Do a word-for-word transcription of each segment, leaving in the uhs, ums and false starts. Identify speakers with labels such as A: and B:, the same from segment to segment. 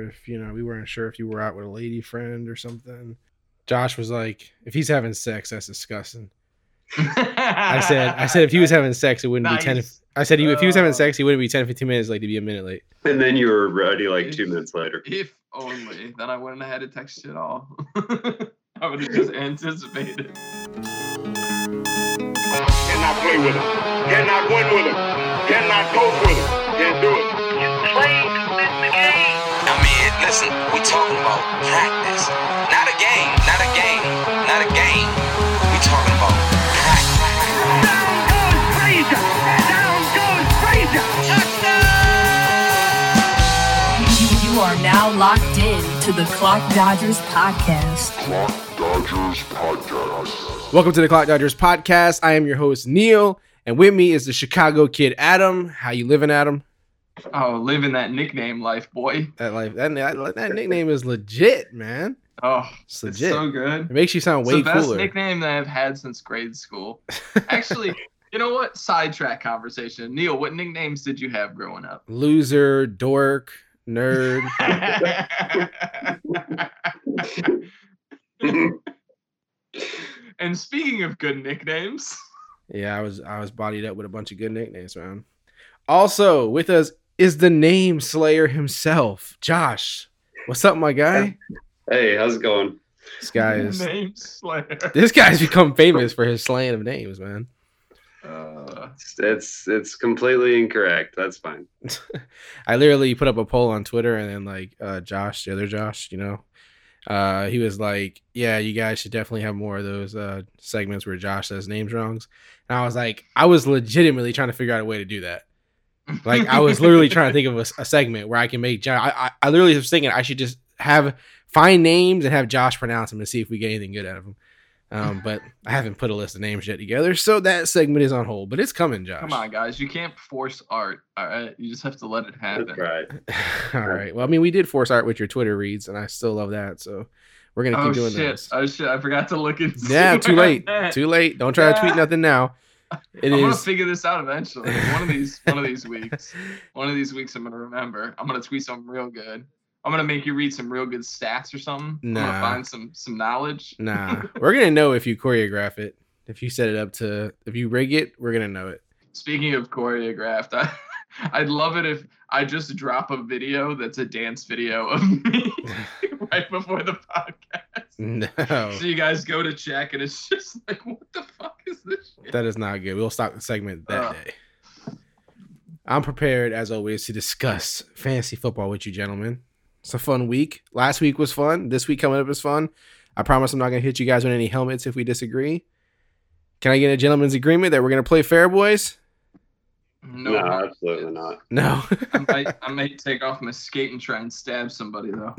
A: if, you know, we weren't sure if you were out with a lady friend or something. Josh was like, if he's having sex, that's disgusting. I said, I said, if he was having sex, it wouldn't nice. be ten. I said, if he was having sex, he wouldn't be ten, fifteen minutes late to be a minute late.
B: And then you were ready like if, two minutes later.
C: If only. Then I wouldn't have had to text you at all. I would have just anticipated.
D: Cannot play with him. Cannot win with him. Cannot coach with him. Can't do it.
E: You play to win the game.
F: I mean, listen, we talking about practice. Not a game. Not a game. Not a game. We talking about practice.
E: Down goes Frazier. Down goes Frazier. Touchdown!
G: You, you are now locked in to the Clock Dodgers podcast.
D: Clock Dodgers podcast.
A: Welcome to the Clock Dodgers podcast. I am your host, Neil, and with me is the Chicago kid, Adam. How you living, Adam?
C: Oh, living that nickname life, boy.
A: That life, that, that, that nickname is legit, man.
C: Oh,
A: it's legit.
C: It's so good.
A: It makes you sound way
C: cooler. It's the best
A: cooler.
C: nickname that I've had since grade school. Actually, you know what? Sidetrack conversation. Neil, what nicknames did you have growing up?
A: Loser, dork, nerd.
C: And speaking of good nicknames,
A: yeah, I was I was bodied up with a bunch of good nicknames, man. Also with us is the name Slayer himself, Josh. What's up, my guy?
B: Hey, how's it going?
A: This guy is
C: name Slayer.
A: This guy's become famous for his slaying of names, man.
C: Uh,
B: it's it's completely incorrect. That's fine.
A: I literally put up a poll on Twitter, and then like uh, Josh, the other Josh, you know. Uh, he was like, yeah, you guys should definitely have more of those uh, segments where Josh says names wrong. And I was like, I was legitimately trying to figure out a way to do that. Like, I was literally trying to think of a, a segment where I can make Josh. I, I, I literally was thinking I should just have find names and have Josh pronounce them and see if we get anything good out of them. Um, but I haven't put a list of names yet together, so that segment is on hold. But it's coming, Josh.
C: Come on, guys. You can't force art, all right? You just have to let it happen.
B: That's right.
A: All right. Well, I mean, we did force art with your Twitter reads, and I still love that, so we're going to keep
C: oh,
A: doing
C: shit.
A: this.
C: Oh, shit. I forgot to look into
A: Yeah, too late. Too late. Don't try
C: yeah.
A: to tweet nothing now. It
C: I'm
A: is...
C: going to figure this out eventually. One of these one of these weeks. One of these weeks I'm going to remember. I'm going to tweet something real good. I'm going to make you read some real good stats or something.
A: Nah.
C: I'm going to find some some knowledge.
A: Nah. We're going to know if you choreograph it. If you set it up to, if you rig it, we're going to know it.
C: Speaking of choreographed, I, I'd love it if I just drop a video that's a dance video of me right before the podcast.
A: No.
C: So you guys go to check and it's just like, what the fuck is this shit?
A: That is not good. We'll stop the segment that
C: Uh.
A: day. I'm prepared, as always, to discuss fantasy football with you, gentlemen. It's a fun week. Last week was fun. This week coming up is fun. I promise I'm not going to hit you guys with any helmets if we disagree. Can I get a gentleman's agreement that we're going to play fair, boys?
C: No,
B: no absolutely not.
A: No.
C: I, might, I might take off my skate and try and stab somebody, though.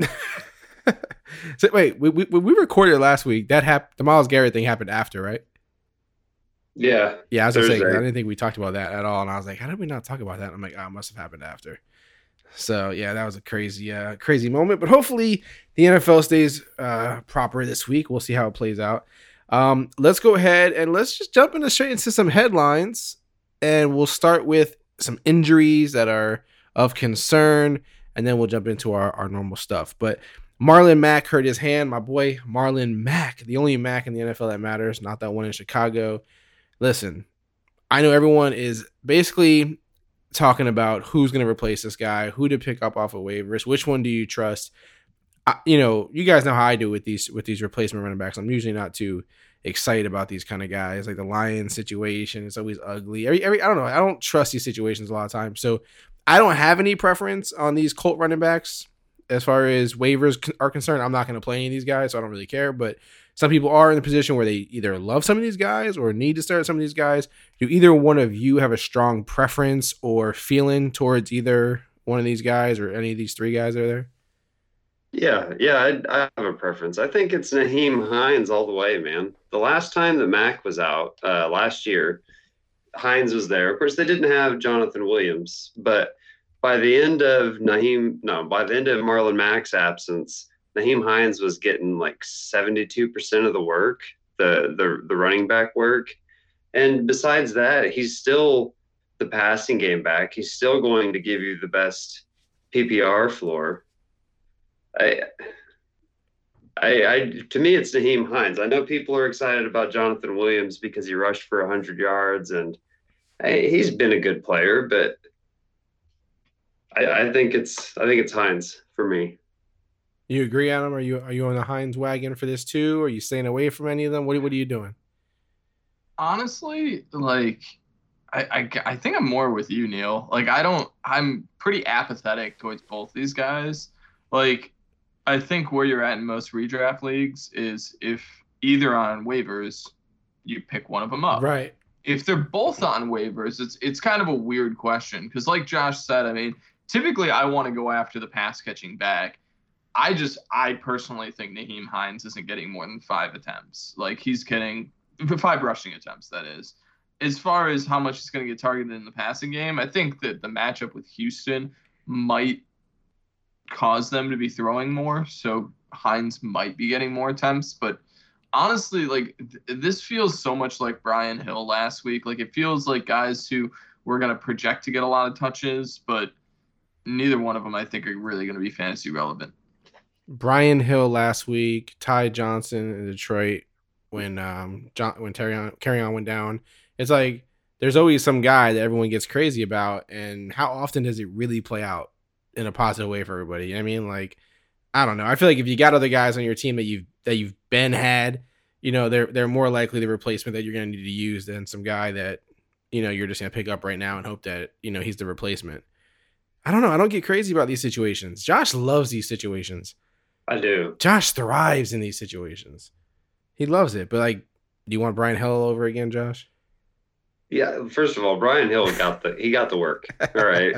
A: So, wait, we, we we recorded last week. That happened. The Myles Garrett thing happened after, right?
B: Yeah.
A: Yeah, I was going to say, I didn't think we talked about that at all. And I was like, how did we not talk about that? And I'm like, oh, it must have happened after. So, yeah, that was a crazy, uh, crazy moment. But hopefully the N F L stays uh, proper this week. We'll see how it plays out. Um, let's go ahead and let's just jump into straight into some headlines. And we'll start with some injuries that are of concern. And then we'll jump into our, our normal stuff. But Marlon Mack hurt his hand. My boy, Marlon Mack, the only Mack in the N F L that matters, not that one in Chicago. Listen, I know everyone is basically talking about who's going to replace this guy, who to pick up off of waivers, which one do you trust? I, you know, you guys know how I do with these with these replacement running backs. I'm usually not too excited about these kind of guys. Like the Lions situation, it's always ugly. Every, every I don't know. I don't trust these situations a lot of times. So I don't have any preference on these Colt running backs as far as waivers are concerned. I'm not going to play any of these guys, so I don't really care. But some people are in the position where they either love some of these guys or need to start some of these guys. Do either one of you have a strong preference or feeling towards either one of these guys or any of these three guys that are there?
B: Yeah, yeah, I, I have a preference. I think it's Nyheim Hines all the way, man. The last time that Mack was out, uh, last year, Hines was there. Of course, they didn't have Jonathan Williams, but by the end of Nyheim, no, by the end of Marlon Mack's absence, Nyheim Hines was getting like seventy-two percent of the work, the, the the running back work. And besides that, he's still the passing game back. He's still going to give you the best P P R floor. I, I, I, to me, it's Nyheim Hines. I know people are excited about Jonathan Williams because he rushed for one hundred yards, and I, he's been a good player, but I, I think it's I think it's Hines for me.
A: You agree, Adam? Are you are you on the Hines wagon for this too? Are you staying away from any of them? What what are you doing?
C: Honestly, like I, I, I think I'm more with you, Neil. Like I don't I'm pretty apathetic towards both these guys. Like I think where you're at in most redraft leagues is if either on waivers, you pick one of them up.
A: Right.
C: If they're both on waivers, it's it's kind of a weird question because, like Josh said, I mean, typically I want to go after the pass catching back. I just I personally think Nyheim Hines isn't getting more than five attempts. Like he's getting five rushing attempts, that is. As far as how much he's going to get targeted in the passing game, I think that the matchup with Houston might cause them to be throwing more. So Hines might be getting more attempts. But honestly, like th- this feels so much like Brian Hill last week. Like it feels like guys who were going to project to get a lot of touches, but neither one of them I think are really going to be fantasy relevant.
A: Brian Hill last week, Ty Johnson in Detroit when um John when Terry on carry on went down. It's like there's always some guy that everyone gets crazy about, and how often does it really play out in a positive way for everybody? I mean, like I don't know. I feel like if you got other guys on your team that you've that you've been had, you know, they're they're more likely the replacement that you're going to need to use than some guy that you know you're just going to pick up right now and hope that you know he's the replacement. I don't know. I don't get crazy about these situations. Josh loves these situations.
B: I do.
A: Josh thrives in these situations. He loves it. But, like, do you want Brian Hill over again, Josh?
B: Yeah, first of all, Brian Hill got the he got the work. All right.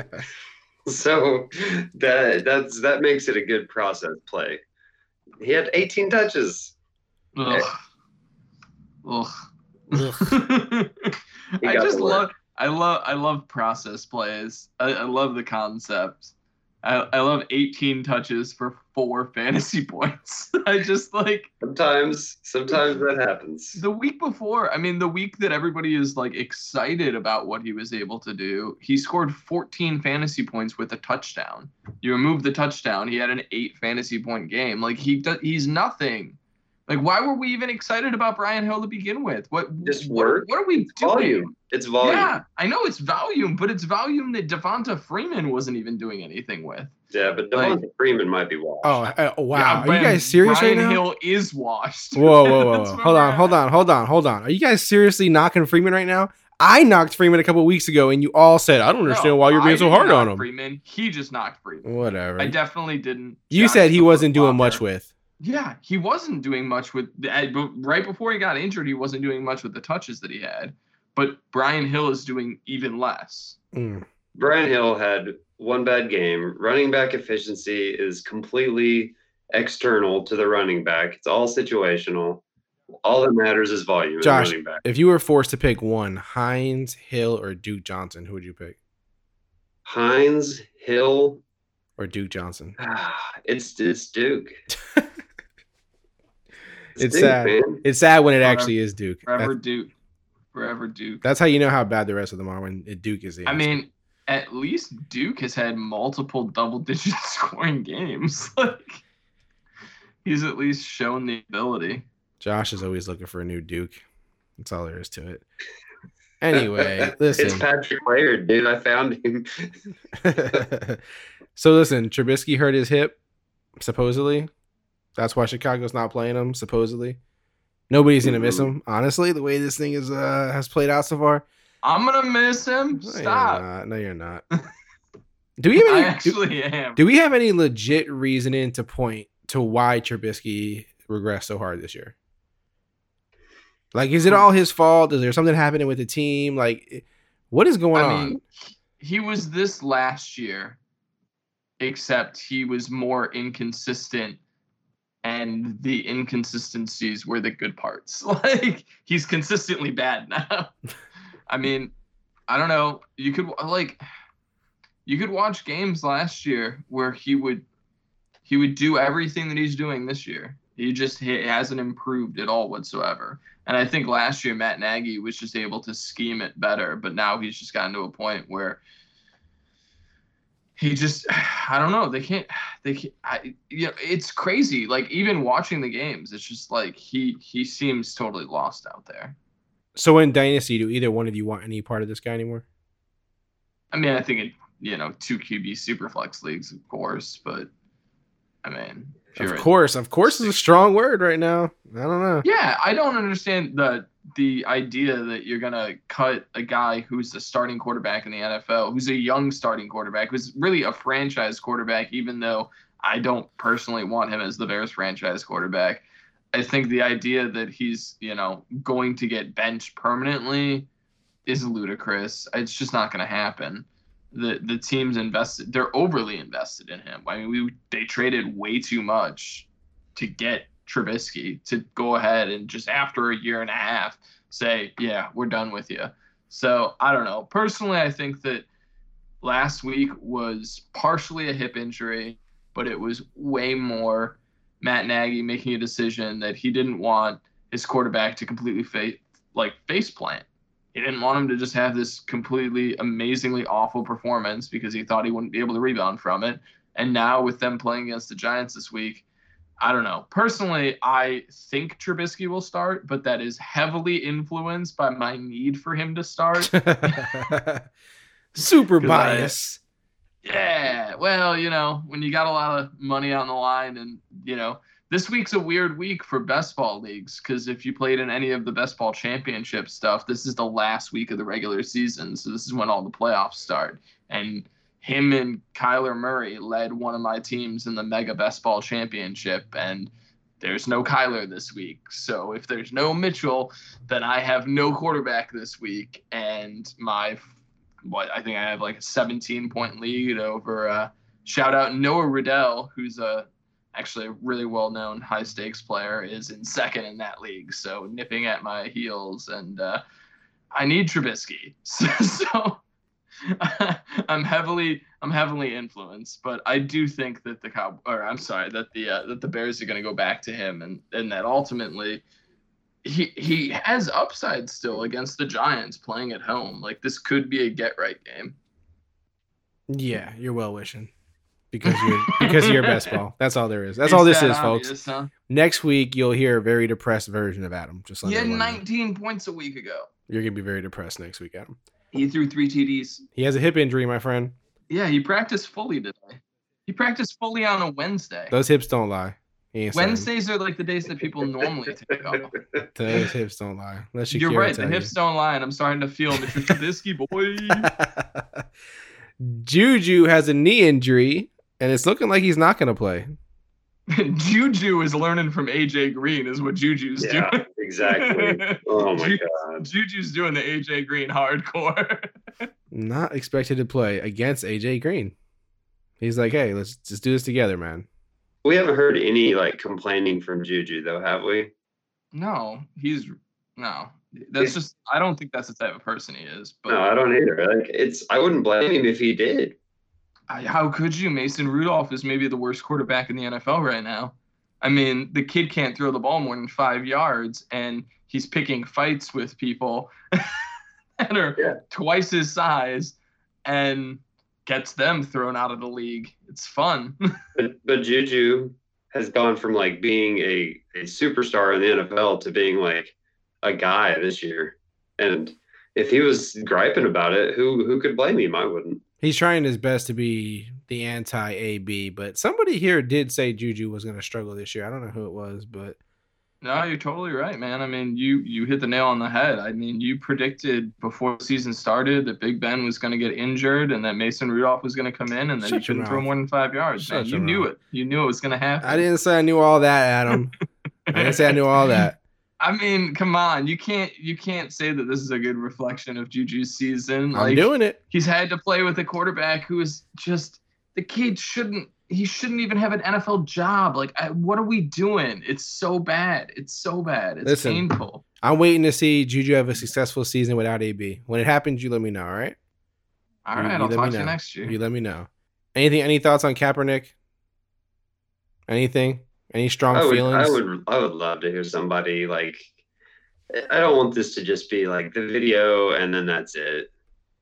B: So that that's that makes it a good process play. He had eighteen touches.
C: Ugh. Ugh.
A: Ugh.
C: I
B: got
C: just
B: the work.
C: love I love I love process plays. I, I love the concept. I, I love eighteen touches for four fantasy points. I just like
B: Sometimes, sometimes that happens.
C: the week before, I mean, the week that everybody is like excited about what he was able to do, he scored fourteen fantasy points with a touchdown. You remove the touchdown, he had an eight fantasy point game. Like he does, he's nothing. Like, why were we even excited about Brian Hill to begin with? What
B: Just
C: what,
B: work.
C: what are we
B: It's
C: doing?
B: volume. It's volume.
C: Yeah, I know it's volume, but it's volume that Devonta Freeman wasn't even doing anything with.
B: Yeah, but
C: Like-
B: Devonta Freeman might be washed.
A: Oh, uh, wow.
C: Yeah,
A: Are you
C: but
A: guys serious
C: Brian
A: right now?
C: Hill is washed.
A: Whoa, whoa, whoa.
C: That's
A: whoa.
C: where
A: Hold
C: we're
A: on,
C: at.
A: hold on, hold on, hold on. Are you guys seriously knocking Freeman right now? I knocked Freeman a couple weeks ago, and you all said, I don't understand
C: No,
A: why you're
C: I
A: being so
C: didn't
A: hard
C: knock
A: on him.
C: Freeman. He just knocked Freeman.
A: Whatever.
C: I definitely didn't.
A: You
C: Josh
A: said he
C: the
A: wasn't doing
C: flip-flopper.
A: much with.
C: Yeah, he wasn't doing much with. Right before he got injured, he wasn't doing much with the touches that he had. But Brian Hill is doing even less.
A: Mm.
B: Brian Hill had one bad game. Running back efficiency is completely external to the running back. It's all situational. All that matters is volume. in
A: Josh,
B: running back.
A: if you were forced to pick one, Hines, Hill, or Duke Johnson, who would you pick?
B: Hines, Hill,
A: Or Duke Johnson?
B: it's it's Duke.
A: It's
B: Duke,
A: sad.
B: man.
A: It's sad when it
C: Forever-
A: actually is Duke.
C: Forever
A: That-
C: Duke. Forever Duke.
A: that's how you know how bad the rest of them are when it- Duke is the
C: I
A: answer.
C: mean, at least Duke has had multiple double-digit scoring games. Like, he's at least shown the ability.
A: Josh is always looking for a new Duke. That's all there is to it. Anyway,
B: It's
A: listen.
B: Patrick Laird, dude. I found him.
A: So listen, Trubisky hurt his hip, supposedly. That's why Chicago's not playing him, supposedly. Nobody's gonna miss him. Honestly, the way this thing is uh, has played out so far.
C: I'm gonna miss him.
A: No,
C: Stop.
A: You're not. No, you're not. Do we have
C: I
A: any? do,
C: actually am.
A: do we have any legit reasoning to point to why Trubisky regressed so hard this year? Like, is it all his fault? Is there something happening with the team? Like, what is going
C: I
A: on?
C: mean, he was this last year, except he was more inconsistent, and the inconsistencies were the good parts. Like, he's consistently bad now. I mean, I don't know. You could like, you could watch games last year where he would, he would do everything that he's doing this year. He just he hasn't improved at all whatsoever. And I think last year Matt Nagy was just able to scheme it better, but now he's just gotten to a point where he just, I don't know. They can't, they can't, I, you know, it's crazy. Like even watching the games, it's just like he, he seems totally lost out there.
A: So in Dynasty, do either one of you want any part of this guy anymore?
C: I mean, I think it, you know, two Q B Superflex leagues, of course, but I mean,
A: of course, of course is a strong word right now. I don't know.
C: Yeah, I don't understand the the idea that you're gonna cut a guy who's the starting quarterback in the N F L, who's a young starting quarterback, who's really a franchise quarterback, even though I don't personally want him as the Bears franchise quarterback. I think the idea that he's, you know, going to get benched permanently is ludicrous. It's just not going to happen. The the team's invested, they're overly invested in him. I mean, we they traded way too much to get Trubisky to go ahead and just after a year and a half say, yeah, we're done with you. So I don't know. Personally, I think that last week was partially a hip injury, but it was way more Matt Nagy making a decision that he didn't want his quarterback to completely fa- like face plant. He didn't want him to just have this completely amazingly awful performance because he thought he wouldn't be able to rebound from it. And now with them playing against the Giants this week, I don't know. Personally, I think Trubisky will start, but that is heavily influenced by my need for him to start.
A: Super bias.
C: I, yeah. Well, you know, when you got a lot of money on the line and, you know, this week's a weird week for best ball leagues because if you played in any of the best ball championship stuff, this is the last week of the regular season. So this is when all the playoffs start. And him and Kyler Murray led one of my teams in the Mega Best Ball Championship, and there's no Kyler this week. So if there's no Mitchell, then I have no quarterback this week. And my, what I think I have like a seventeen point lead over, uh, shout out Noah Riddell, who's a actually a really well-known high-stakes player, is in second in that league. So nipping at my heels, and uh, I need Trubisky. So, so I'm heavily I'm heavily influenced, but I do think that the Cow or I'm sorry that the uh, that the Bears are going to go back to him, and and that ultimately he he has upside still against the Giants playing at home. Like this could be a get right game.
A: Yeah, you're well wishing. Because you're because you're best ball. That's all there is. That's
C: It's
A: all this
C: that
A: is,
C: obvious,
A: folks.
C: huh?
A: Next week you'll hear a very depressed version of Adam. Just
C: He had
A: everyone know.
C: nineteen points a week ago.
A: You're gonna be very depressed next week, Adam.
C: He threw three T Ds.
A: He has a hip injury, my friend.
C: Yeah, he practiced fully today. He practiced fully on a Wednesday.
A: Those hips don't lie. He ain't saying.
C: Wednesdays are like the days that people normally take off.
A: Those hips don't lie. Let
C: You're
A: Shakira
C: right. The
A: tell
C: hips don't lie, and I'm starting to feel Mister Trubisky, boy.
A: you. Juju has a knee injury, and it's looking like he's not going to play.
C: Juju is learning from A J Green, is what Juju's
B: Yeah,
C: doing.
B: exactly. Oh my
C: Ju-
B: god.
C: Juju's doing the A J Green hardcore.
A: Not expected to play against A J Green. He's like, hey, let's just do this together, man.
B: We haven't heard any like complaining from Juju though, have we?
C: No, he's no. That's just. I don't think that's the type of person he is. But
B: No, I don't either. Like it's I wouldn't blame him if he did.
C: I, how could you? Mason Rudolph is maybe the worst quarterback in the N F L right now. I mean, the kid can't throw the ball more than five yards, and he's picking fights with people that are
B: Yeah.
C: twice his size, and gets them thrown out of the league. It's fun.
B: But but Juju has gone from like being a, a superstar in the N F L to being like a guy this year. And if he was griping about it, who who could blame him? I wouldn't.
A: He's trying his best to be the anti-A B, but somebody here did say Juju was going to struggle this year. I don't know who it was, but
C: No, you're totally right, man. I mean, you you hit the nail on the head. I mean, you predicted before the season started that Big Ben was going to get injured and that Mason Rudolph was going to come in and that
A: Shut
C: he couldn't
A: your
C: throw
A: mouth.
C: more than five yards.
A: Shut
C: Man, you
A: your
C: knew
A: mouth.
C: it. You knew it was going to happen.
A: I didn't say I knew all that, Adam. I didn't say I knew all that.
C: I mean, come on. You can't you can't say that this is a good reflection of Juju's season.
A: I'm
C: Like,
A: doing it.
C: he's had to play with a quarterback who is just the kid shouldn't he shouldn't even have an N F L job. Like, I, what are we doing? It's so bad. It's so bad. It's
A: Listen.
C: painful.
A: I'm waiting to see Juju have a successful season without A B. When it happens, you let me know, all right?
C: All
A: You-
C: right,
A: you
C: I'll
A: let
C: talk
A: me
C: to you
A: know.
C: next year.
A: You let me know. Anything? Any thoughts on Kaepernick? Anything? Any strong
B: I would,
A: feelings?
B: I would I would love to hear somebody like I don't want this to just be like the video and then that's it.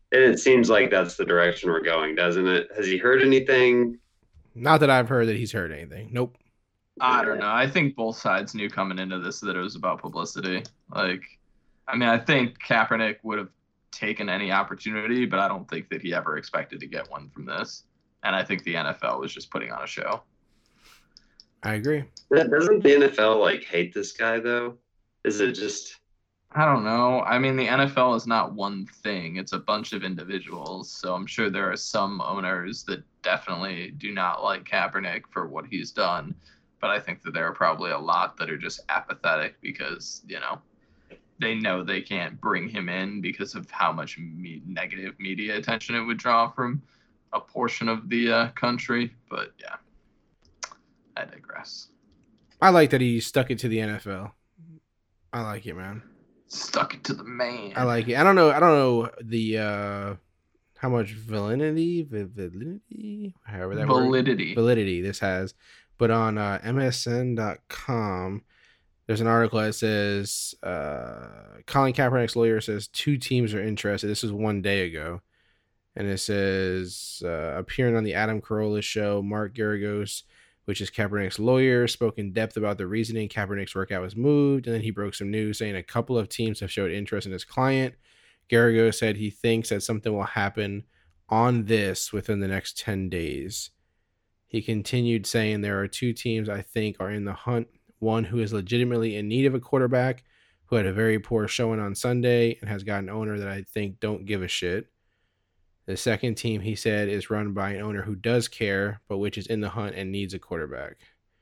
B: And it seems like that's the direction we're going, doesn't it? Has he heard anything?
A: Not that I've heard that he's heard anything. Nope.
C: I don't know. I think both sides knew coming into this that it was about publicity. Like, I mean, I think Kaepernick would have taken any opportunity, but I don't think that he ever expected to get one from this. And I think the N F L was just putting on a show.
A: I agree.
B: Doesn't the N F L like hate this guy though? Is it just?
C: I don't know. I mean, the N F L is not one thing. It's a bunch of individuals. So I'm sure there are some owners that definitely do not like Kaepernick for what he's done. But I think that there are probably a lot that are just apathetic because, you know, they know they can't bring him in because of how much me- negative media attention it would draw from a portion of the uh, country. But yeah, I digress.
A: I like that he stuck it to the N F L. I like it, man.
C: Stuck it to the man.
A: I like it. I don't know. I don't know the uh, how much validity, validity, however that
C: validity,
A: word, validity this has, but on uh, M S N dot com, there's an article that says uh, Colin Kaepernick's lawyer says two teams are interested. This is one day ago, and it says uh, appearing on the Adam Carolla show, Mark Geragos, which is Kaepernick's lawyer, spoke in depth about the reasoning Kaepernick's workout was moved, and then he broke some news saying a couple of teams have showed interest in his client. Geragos said he thinks that something will happen on this within the next ten days. He continued saying there are two teams I think are in the hunt, one who is legitimately in need of a quarterback who had a very poor showing on Sunday and has got an owner that I think don't give a shit. The second team, he said, is run by an owner who does care, but which is in the hunt and needs a quarterback.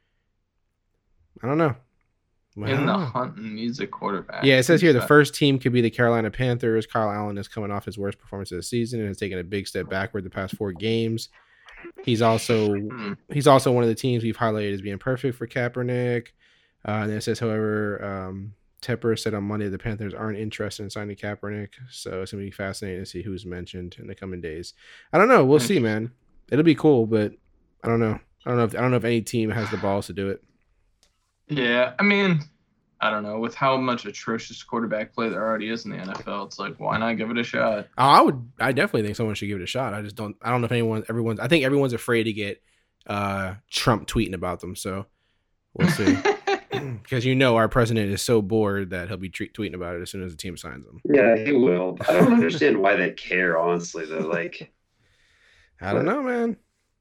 A: I don't know. I
C: in
A: don't
C: the
A: know.
C: hunt and needs a quarterback.
A: Yeah, it says here the
C: Who's
A: first team could be the Carolina Panthers. Kyle Allen is coming off his worst performance of the season and has taken a big step backward the past four games. He's also
C: Hmm.
A: he's also one of the teams we've highlighted as being perfect for Kaepernick. Uh, and then it says, however, um, Tepper said on Monday the Panthers aren't interested in signing Kaepernick, so it's gonna be fascinating to see who's mentioned in the coming days. I don't know. We'll see, man. It'll be cool, but I don't know. I don't know if I don't know if any team has the balls to do it.
C: Yeah, I mean, I don't know. With how much atrocious quarterback play there already is in the N F L, it's like, why not give it a shot?
A: Oh, I would. I definitely think someone should give it a shot. I just don't. I don't know if anyone. Everyone's. I think everyone's afraid to get uh, Trump tweeting about them. So we'll see. Because you know our president is so bored that he'll be tre- tweeting about it as soon as the team signs him.
B: Yeah, he will. I don't understand why they care, honestly, though. Like,
A: I don't know, man.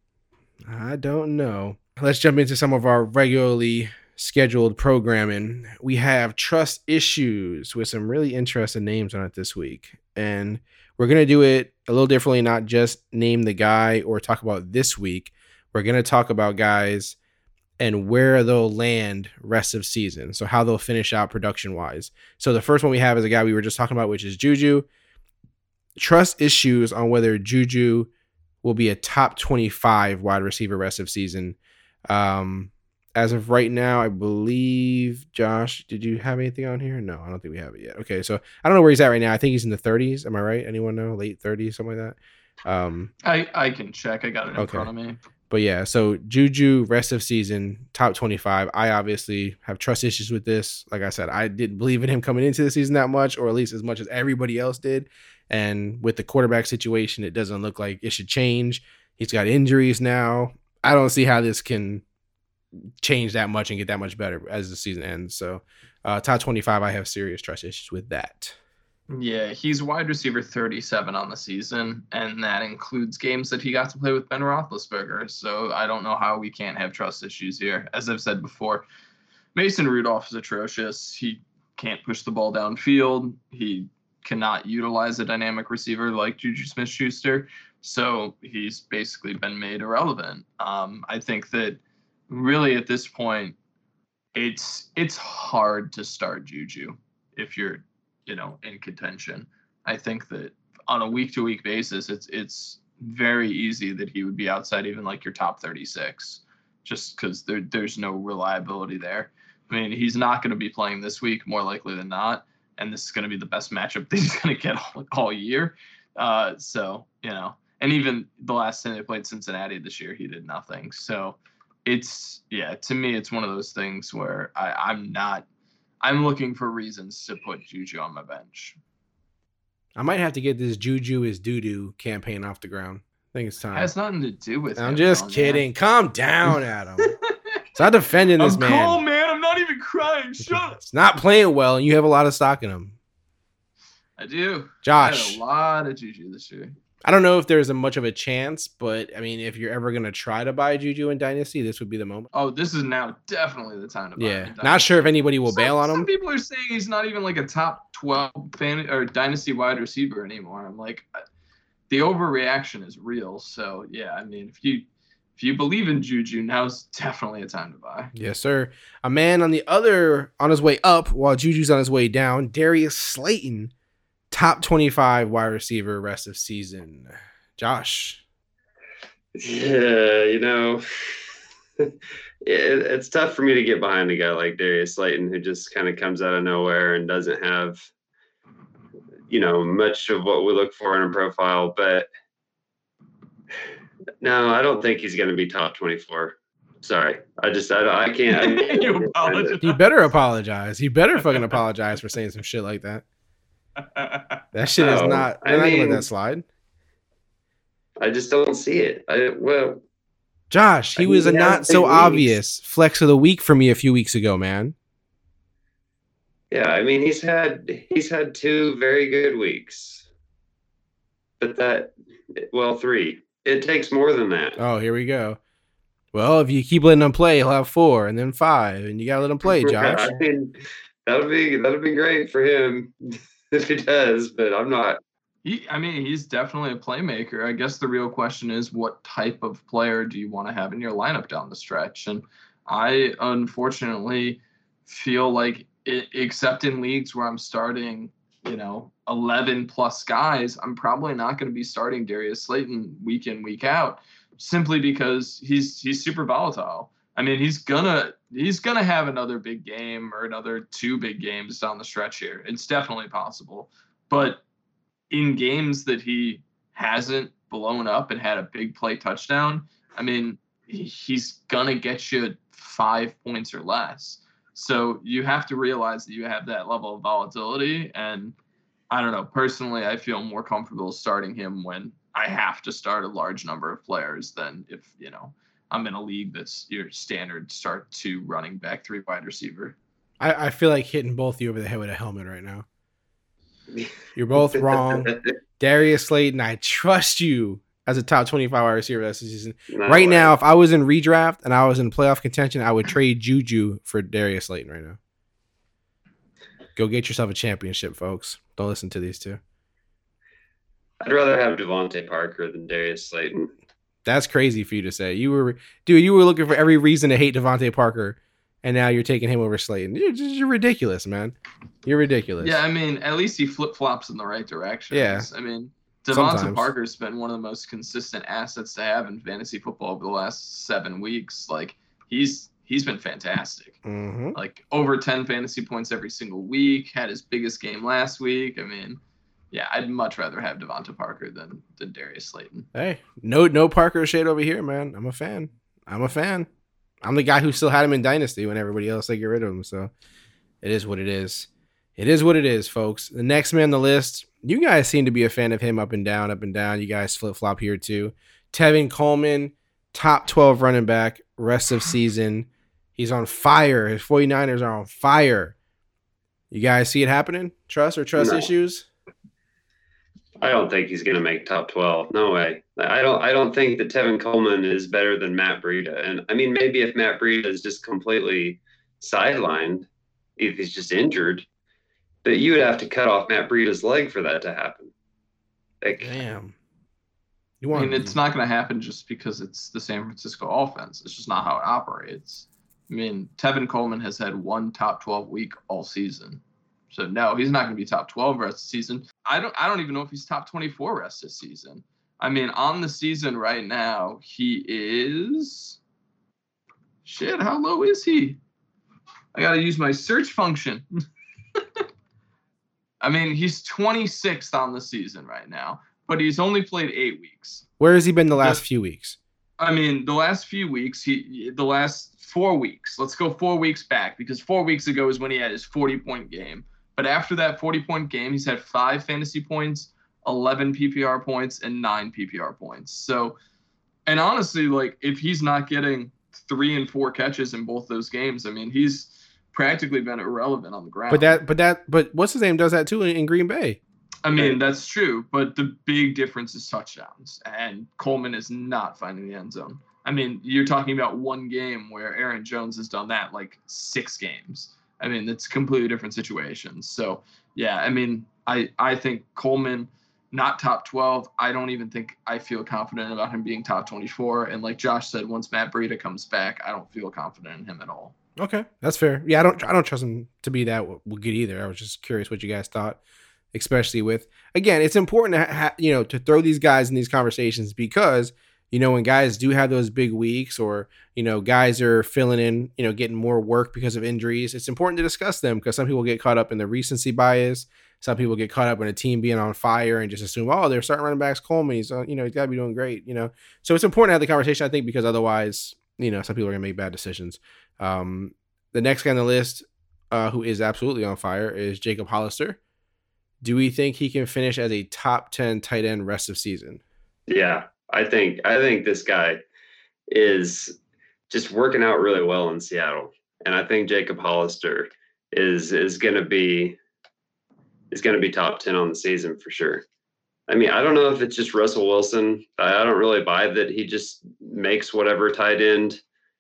A: I don't know. Let's jump into some of our regularly scheduled programming. We have trust issues with some really interesting names on it this week. And we're going to do it a little differently, not just name the guy or talk about this week. We're going to talk about guys and where they'll land rest of season. So how they'll finish out production wise. So the first one we have is a guy we were just talking about, which is Juju. Trust issues on whether Juju will be a top twenty-five wide receiver rest of season. Um, as of right now, I believe, Josh, did you have anything on here? No, I don't think we have it yet. Okay, so I don't know where he's at right now. I think he's in the thirties. Am I right? Anyone know? Late thirties, something like that? Um,
C: I, I can check. I got it in
A: Okay.
C: front of me.
A: But yeah, so Juju, rest of season, top twenty-five. I obviously have trust issues with this. Like I said, I didn't believe in him coming into the season that much, or at least as much as everybody else did. And with the quarterback situation, it doesn't look like it should change. He's got injuries now. I don't see how this can change that much and get that much better as the season ends. So uh, top twenty-five, I have serious trust issues with that.
C: Yeah, he's wide receiver thirty-seven on the season, and that includes games that he got to play with Ben Roethlisberger. So I don't know how we can't have trust issues here. As I've said before, Mason Rudolph is atrocious. He can't push the ball downfield. He cannot utilize a dynamic receiver like Juju Smith-Schuster. So he's basically been made irrelevant. Um, I think that really at this point, it's it's hard to start Juju if you're you know, in contention. I think that on a week-to-week basis, it's it's very easy that he would be outside even like your top thirty-six, just because there, there's no reliability there. I mean, he's not going to be playing this week, more likely than not, and this is going to be the best matchup that he's going to get all, all year. Uh, so, you know, and even the last time they played Cincinnati this year, he did nothing. So it's, yeah, to me, it's one of those things where I, I'm not, I'm looking for reasons to put Juju on my bench.
A: I might have to get this Juju is doo-doo campaign off the ground. I think it's time.
C: It has nothing to do with
A: I'm
C: him,
A: just
C: though,
A: kidding.
C: man.
A: Calm down, Adam. It's not defending this
C: I'm
A: man.
C: calm, man. I'm not even crying. Shut up.
A: It's not playing well, and you have a lot of stock in him.
C: I do.
A: Josh.
C: I had a lot of Juju this year.
A: I don't know if there's a much of a chance, but I mean, if you're ever going to try to buy Juju in Dynasty, this would be the moment.
C: Oh, this is now definitely the time to buy
A: Yeah.
C: him.
A: Not sure if anybody will
C: Some,
A: bail on
C: some
A: him.
C: people are saying he's not even like a top twelve fan or Dynasty wide receiver anymore. I'm like, the overreaction is real. So yeah, I mean, if you if you believe in Juju, now's definitely a time to buy.
A: Yes, sir. A man on the other, on his way up, while Juju's on his way down, Darius Slayton, top twenty-five wide receiver rest of season. Josh.
B: Yeah, you know, it, it's tough for me to get behind a guy like Darius Slayton, who just kind of comes out of nowhere and doesn't have, you know, much of what we look for in a profile. But no, I don't think he's going to be top twenty-four. Sorry, I just I, I can't. I can't
C: You apologize.
A: You better apologize. You better fucking apologize for saying some shit like that. That shit is
B: No,
A: not.
B: I
A: I'm not gonna let
B: mean-
A: that slide.
B: I just don't see it. I well,
A: Josh, he
B: I
A: was a
B: mean, he has
A: not so
B: big
A: obvious flex of the week for me a few weeks ago, man.
B: yeah. I mean, he's had he's had two very good weeks, but that well, three. It takes more than that.
A: Oh, here we go. Well, if you keep letting him play, he'll have four and then five, and you gotta let him play, Josh.
B: I mean, that'll be that'll be great for him if he does, but I'm not.
C: He, I mean, he's definitely a playmaker. I guess the real question is, what type of player do you want to have in your lineup down the stretch? And I unfortunately feel like, it, except in leagues where I'm starting, you know, eleven plus guys, I'm probably not going to be starting Darius Slayton week in, week out, simply because he's he's super volatile. I mean, he's gonna he's gonna have another big game or another two big games down the stretch here. It's definitely possible, but in games that he hasn't blown up and had a big play touchdown, I mean, he's gonna get you five points or less. So you have to realize that you have that level of volatility. And I don't know, personally, I feel more comfortable starting him when I have to start a large number of players than if, you know, I'm in a league that's your standard start two running back, three wide receiver.
A: I, I feel like hitting both of you over the head with a helmet right now. You're both wrong. Darius Slayton, I trust you as a top twenty-five wide receiver this season.
B: No
A: right
B: way.
A: now, if I was in redraft and I was in playoff contention, I would trade Juju for Darius Slayton right now. Go get yourself a championship, folks. Don't listen to these two.
B: I'd rather have Devontae Parker than Darius Slayton.
A: That's crazy for you to say. You were, dude, you were looking for every reason to hate Devontae Parker, and now you're taking him over Slayton. You're, just, you're ridiculous, man. You're ridiculous.
C: Yeah, I mean, at least he flip flops in the right direction.
A: Yeah.
C: I mean, Devonta
A: Sometimes.
C: Parker's been one of the most consistent assets to have in fantasy football over the last seven weeks. Like, he's he's been fantastic.
A: Mm-hmm.
C: Like, over ten fantasy points every single week. Had his biggest game last week. I mean, yeah, I'd much rather have Devonta Parker than than Darius Slayton.
A: Hey, no, no Parker shade over here, man. I'm a fan. I'm a fan. I'm the guy who still had him in Dynasty when everybody else they get rid of him. So it is what it is. It is what it is, folks. The next man on the list, you guys seem to be a fan of him up and down, up and down. You guys flip flop here too. Tevin Coleman, top twelve running back, rest of season. He's on fire. His 49ers are on fire. You guys see it happening? Trust or trust
B: No.
A: issues?
B: I don't think he's going to make top twelve. No way. I don't. I don't think that Tevin Coleman is better than Matt Breida. And I mean, maybe if Matt Breida is just completely sidelined, if he's just injured, that you would have to cut off Matt Breida's leg for that to happen. Like,
A: Damn. You
C: I
A: want?
C: mean, it's not going to happen just because it's the San Francisco offense. It's just not how it operates. I mean, Tevin Coleman has had one top twelve week all season. So no, he's not going to be top twelve rest of the season. I don't I don't even know if he's top twenty-four rest of the season. I mean, on the season right now, he is shit, how low is he? I got to use my search function. I mean, he's twenty-sixth on the season right now, but he's only played eight weeks.
A: Where has he been the last
C: The-
A: few weeks?
C: I mean, the last few weeks, he the last four weeks. Let's go four weeks back because four weeks ago is when he had his forty-point game. But after that forty-point game, he's had five fantasy points, eleven P P R points, and nine P P R points. So, and honestly, like if he's not getting three and four catches in both those games, I mean, he's practically been irrelevant on the ground.
A: But that, but that, but what's his name does that too in, in Green Bay.
C: I mean, that's true, but the big difference is touchdowns, and Coleman is not finding the end zone. I mean, you're talking about one game where Aaron Jones has done that like six games. I mean, it's completely different situations. So, yeah, I mean, I, I think Coleman, not top twelve. I don't even think I feel confident about him being top twenty-four. And like Josh said, once Matt Breida comes back, I don't feel confident in him at all.
A: Okay, that's fair. Yeah, I don't I don't trust him to be that good either. I was just curious what you guys thought. Especially with, again, it's important to ha- you know to throw these guys in these conversations because you know when guys do have those big weeks or you know guys are filling in, you know getting more work because of injuries. It's important to discuss them because some people get caught up in the recency bias. Some people get caught up in a team being on fire and just assume, oh, they're starting running backs Coleman. He's uh, you know he's got to be doing great. You know, so it's important to have the conversation. I think because otherwise, you know, some people are gonna make bad decisions. Um, the next guy on the list, uh, who is absolutely on fire, is Jacob Hollister. Do we think he can finish as a top ten tight end rest of season?
B: Yeah, I think I think this guy is just working out really well in Seattle, and I think Jacob Hollister is is going to be is going to be top ten on the season for sure. I mean, I don't know if it's just Russell Wilson. I, I don't really buy that he just makes whatever tight end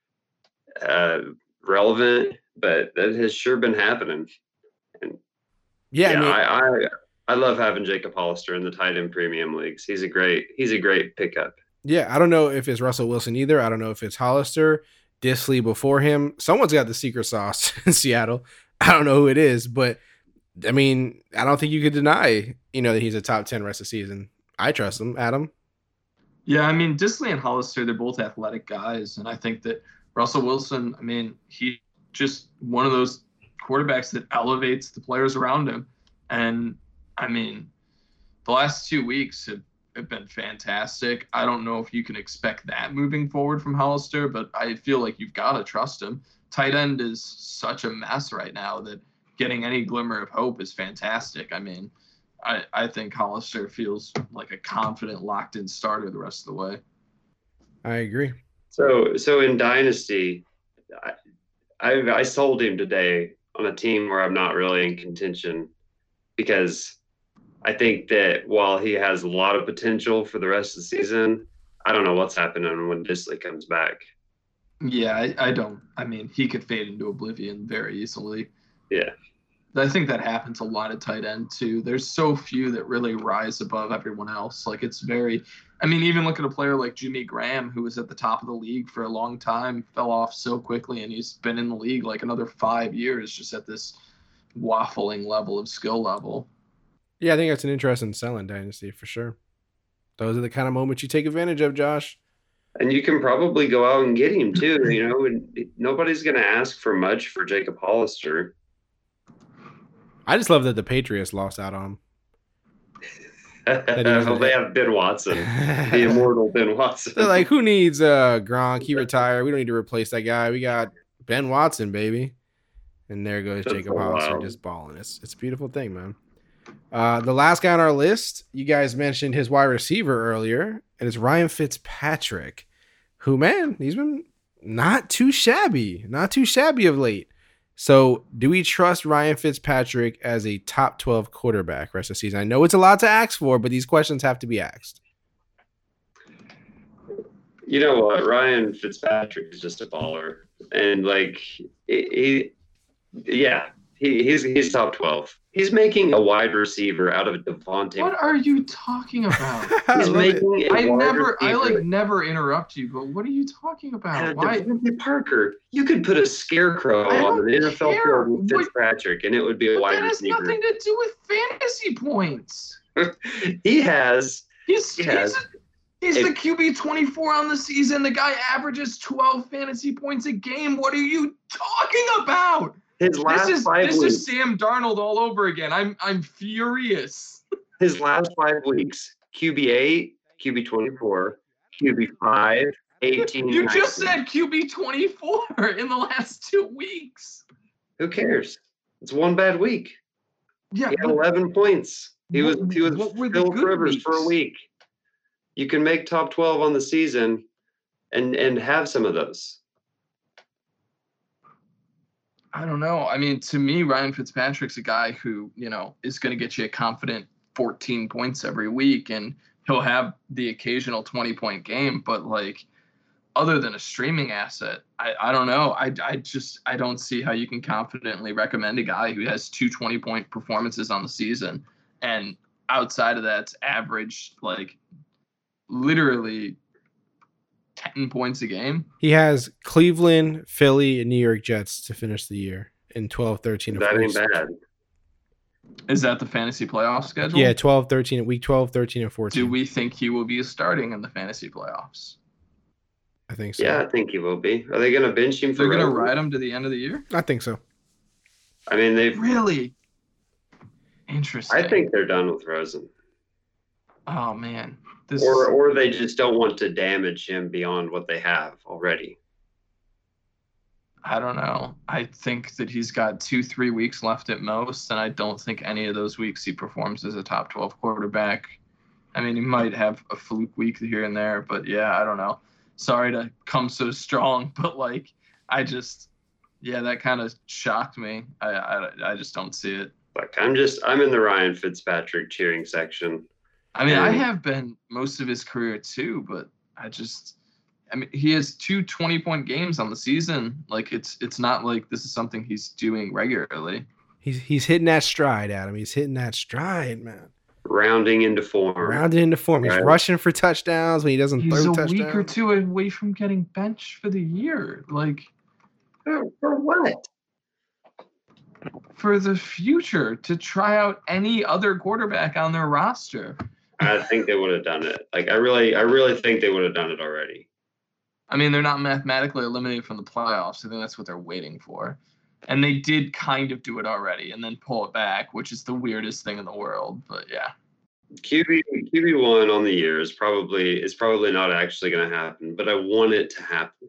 B: uh, relevant, but that has sure been happening. And
A: Yeah,
B: yeah,
A: I, mean,
B: I, I I love having Jacob Hollister in the tight end premium leagues. He's a great he's a great pickup.
A: yeah. I don't know if it's Russell Wilson either. I don't know if it's Hollister, Disley before him. Someone's got the secret sauce in Seattle. I don't know who it is, but I mean, I don't think you could deny, you know, that he's a top ten rest of season. I trust him, Adam.
C: Yeah, I mean, Disley and Hollister, they're both athletic guys, and I think that Russell Wilson, I mean, he just one of those quarterbacks that elevates the players around him. And I mean, the last two weeks have, have been fantastic. I don't know if you can expect that moving forward from Hollister, but I feel like you've got to trust him. Tight end is such a mess right now that getting any glimmer of hope is fantastic. I mean, I, I think Hollister feels like a confident, locked-in starter the rest of the way.
A: I agree.
B: So so in Dynasty, I I, I sold him today on a team where I'm not really in contention because I think that while he has a lot of potential for the rest of the season, I don't know what's happening when Disley comes back.
C: Yeah, I, I don't. I mean, he could fade into oblivion very easily.
B: Yeah.
C: I think that happens a lot at tight end, too. There's so few that really rise above everyone else. Like, it's very – I mean, even look at a player like Jimmy Graham, who was at the top of the league for a long time, fell off so quickly, and he's been in the league like another five years just at this waffling level of skill level.
A: Yeah, I think that's an interesting selling dynasty for sure. Those are the kind of moments you take advantage of, Josh.
B: And you can probably go out and get him, too. You know, and nobody's going to ask for much for Jacob Hollister.
A: I just love that the Patriots lost out on him.
B: Well, they have Ben Watson, the immortal Ben Watson.
A: They're like, who needs uh, Gronk? He retired. We don't need to replace that guy. We got Ben Watson, baby. And there goes
B: That's
A: Jacob
B: so
A: Hollister
B: wild.
A: just balling. It's, it's a beautiful thing, man. Uh, the last guy on our list, you guys mentioned his wide receiver earlier, and it's Ryan Fitzpatrick, who, man, he's been not too shabby. Not too shabby of late. So, do we trust Ryan Fitzpatrick as a top twelve quarterback rest of the season? I know it's a lot to ask for, but these questions have to be asked.
B: You know what? Ryan Fitzpatrick is just a baller. And, like, he, he yeah, he, he's he's top twelve. He's making a wide receiver out of Devontae.
C: What are you talking about?
B: He's
A: love it.
B: making a
C: I
B: wide
C: never, I
B: receiver
C: like never interrupt you, but what are you talking about?
B: out of
C: Why?
B: Devontae Parker. You could put a scarecrow
C: I
B: on
C: don't
B: an N F L
C: care.
B: field with
C: What-
B: Fitzpatrick, and it would be a
C: But
B: wide
C: that has
B: receiver.
C: nothing to do with fantasy points.
B: He has.
C: He's
B: He
C: he's,
B: has.
C: he's
B: It-
C: the Q B twenty-four on the season. The guy averages twelve fantasy points a game. What are you talking about?
B: His last
C: This is
B: five
C: this
B: weeks.
C: is Sam Darnold all over again. I'm I'm furious.
B: His last five weeks: Q B eight, Q B twenty-four, Q B five, eighteen.
C: You just
B: nineteen.
C: said Q B twenty-four in the last two weeks.
B: Who cares? It's one bad week.
C: Yeah,
B: He had
C: but
B: eleven points. He was
C: what-
B: he was
C: what were the
B: Philip
C: good
B: Rivers for a
C: weeks?
B: week. You can make top twelve on the season and and have some of those.
C: I don't know. I mean, to me, Ryan Fitzpatrick's a guy who, you know, is going to get you a confident fourteen points every week, and he'll have the occasional twenty point game. But like, other than a streaming asset, I, I don't know. I, I just I don't see how you can confidently recommend a guy who has two twenty point performances on the season, and outside of that, it's average like literally ten points a game.
A: He has Cleveland, Philly, and New York Jets to finish the year in twelve, thirteen, and
B: That ain't
A: fourteen.
B: bad.
C: Is that the fantasy playoff schedule?
A: Yeah, twelve, thirteen, week twelve, thirteen, and fourteen.
C: Do we think he will be starting in the fantasy playoffs?
A: I think so.
B: Yeah, I think he will be. Are they going to bench him for?
C: They're going to
B: Rosen?
C: ride him to the end of the year?
A: I think so.
B: I mean, they.
C: Really? Interesting.
B: I think they're done with Rosen,
C: Oh man, this.
B: or or they just don't want to damage him beyond what they have already.
C: I don't know. I think that he's got two, three weeks left at most, and I don't think any of those weeks he performs as a top twelve quarterback. I mean, he might have a fluke week here and there, but yeah, I don't know. Sorry to come so strong, but like, I just, yeah, that kind of shocked me. I, I, I just don't see it.
B: Like I'm just I'm in the Ryan Fitzpatrick cheering section.
C: I mean, I
B: And-
C: have been most of his career too, but I just, I mean, he has two twenty point games on the season. Like it's, it's not like this is something he's doing regularly.
A: He's he's hitting that stride, Adam. He's hitting that stride, man.
B: Rounding into form.
A: Rounded into form. He's
B: Right.
A: rushing for touchdowns when he doesn't
C: He's
A: throw
C: a
A: touchdowns.
C: week or two away from getting benched for the year. Like
B: For, for what?
C: for the future to try out any other quarterback on their roster.
B: I think they would have done it. Like I really, I really think they would have done it already.
C: I mean, they're not mathematically eliminated from the playoffs. I think that's what they're waiting for. And they did kind of do it already and then pull it back, which is the weirdest thing in the world. But yeah.
B: Q B Q B one on the year is probably is probably not actually going to happen, but I want it to happen.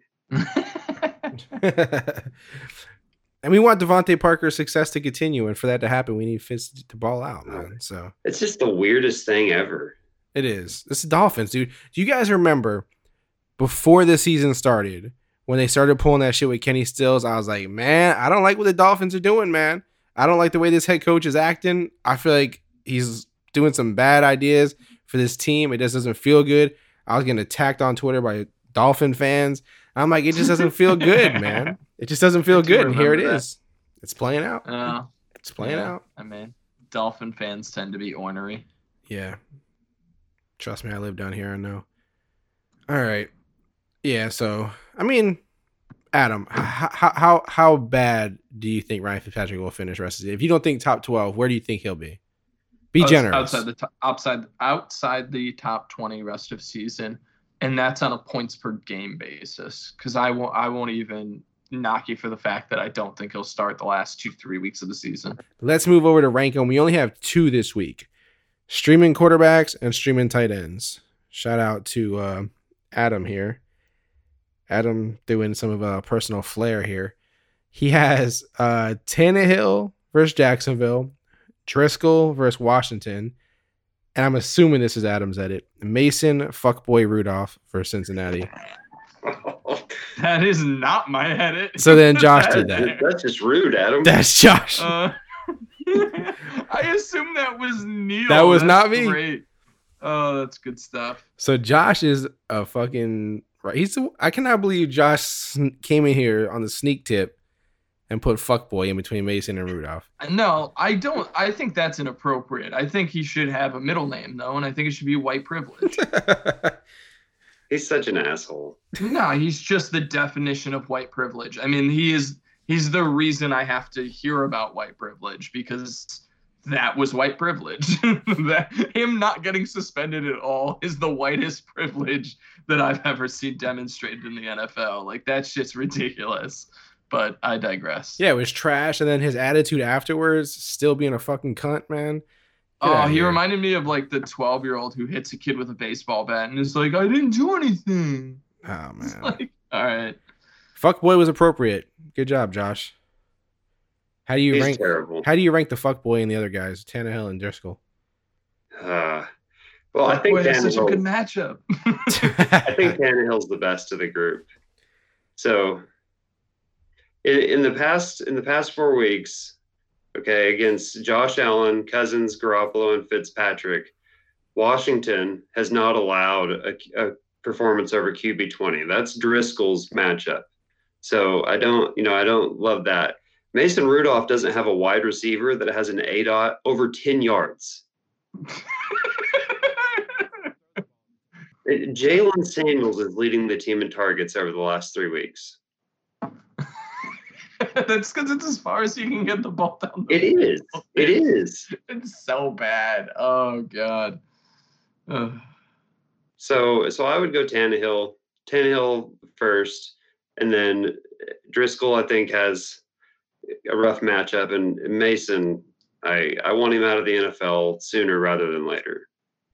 A: And we want Devontae Parker's success to continue, and for that to happen, we need Fitz to ball out, man. So
B: It's just the weirdest thing ever.
A: it is. This is Dolphins, dude. Do you guys remember before the season started when they started pulling that shit with Kenny Stills? I was like, man, I don't like what the Dolphins are doing, man. I don't like the way this head coach is acting. I feel like he's doing some bad ideas for this team. It just doesn't feel good. I was getting attacked on Twitter by Dolphin fans. I'm like, it just doesn't feel good, man. It just doesn't feel
C: I do
A: good. And here it
C: remember that.
A: is. It's playing out.
C: Uh,
A: It's playing
C: yeah,
A: out.
C: I mean, Dolphin fans tend to be ornery.
A: Yeah. Trust me, I live down here. I know. All right. Yeah. So, I mean, Adam, how how how bad do you think Ryan Fitzpatrick will finish the rest of the year? If you don't think top twelve, where do you think he'll be? Be
C: Outs-
A: generous.
C: Outside the top, outside outside the top twenty rest of season, and that's on a points per game basis. Because I won't I won't even knock you for the fact that I don't think he'll start the last two three weeks of the season.
A: Let's move over to rank them. We only have two this week: streaming quarterbacks and streaming tight ends. Shout out to uh, Adam here. Adam doing some of a personal flair here. He has uh, Tannehill versus Jacksonville, Driscoll versus Washington, and I'm assuming this is Adam's edit. Mason fuckboy Rudolph versus Cincinnati.
C: That is not my edit.
A: So then Josh did that.
B: That's just rude, Adam.
A: That's Josh.
C: Uh, I assume that was Neil.
A: That was
C: That's
A: not me.
C: Great. Oh, that's good stuff.
A: So Josh is a fucking right. He's. A, I cannot believe Josh sn- came in here on the sneak tip and put fuckboy in between Mason and Rudolph.
C: No, I don't. I think that's inappropriate. I think he should have a middle name though, and I think it should be white privilege.
B: He's such an asshole.
C: No, he's just the definition of white privilege. I mean, he is. He's the reason I have to hear about white privilege because that was white privilege. That him not getting suspended at all is the whitest privilege that I've ever seen demonstrated in the N F L. Like that shit's ridiculous. But I digress.
A: Yeah, it was trash, and then his attitude afterwards, still being a fucking cunt, man. Get
C: Oh,
A: outta
C: he
A: here.
C: reminded me of like the twelve-year-old who hits a kid with a baseball bat and is like, "I didn't do anything."
A: Oh
C: It's
A: man,
C: like, all right.
A: fuckboy was appropriate. Good job, Josh. How do you
B: He's
A: rank?
B: terrible.
A: How do you rank the fuckboy and the other guys, Tannehill and Driscoll?
B: Uh, well, I think
C: Boy, it's such a good
B: Tannehill,
C: matchup.
B: I think Tannehill's the best of the group. So, in, in the past, in the past four weeks, okay, against Josh Allen, Cousins, Garoppolo, and Fitzpatrick, Washington has not allowed a, a performance over Q B twenty. That's Driscoll's matchup. So I don't, you know, I don't love that. Mason Rudolph doesn't have a wide receiver that has an A DOT over ten yards. Jalen Samuels is leading the team in targets over the last three weeks.
C: That's because it's as far as you can get the ball down. The
B: It is. It is.
C: It's so bad. Oh God. Ugh.
B: So, so I would go Tannehill, Tannehill first, and then Driscoll. I think has a rough matchup, and Mason. I I want him out of the N F L sooner rather than later.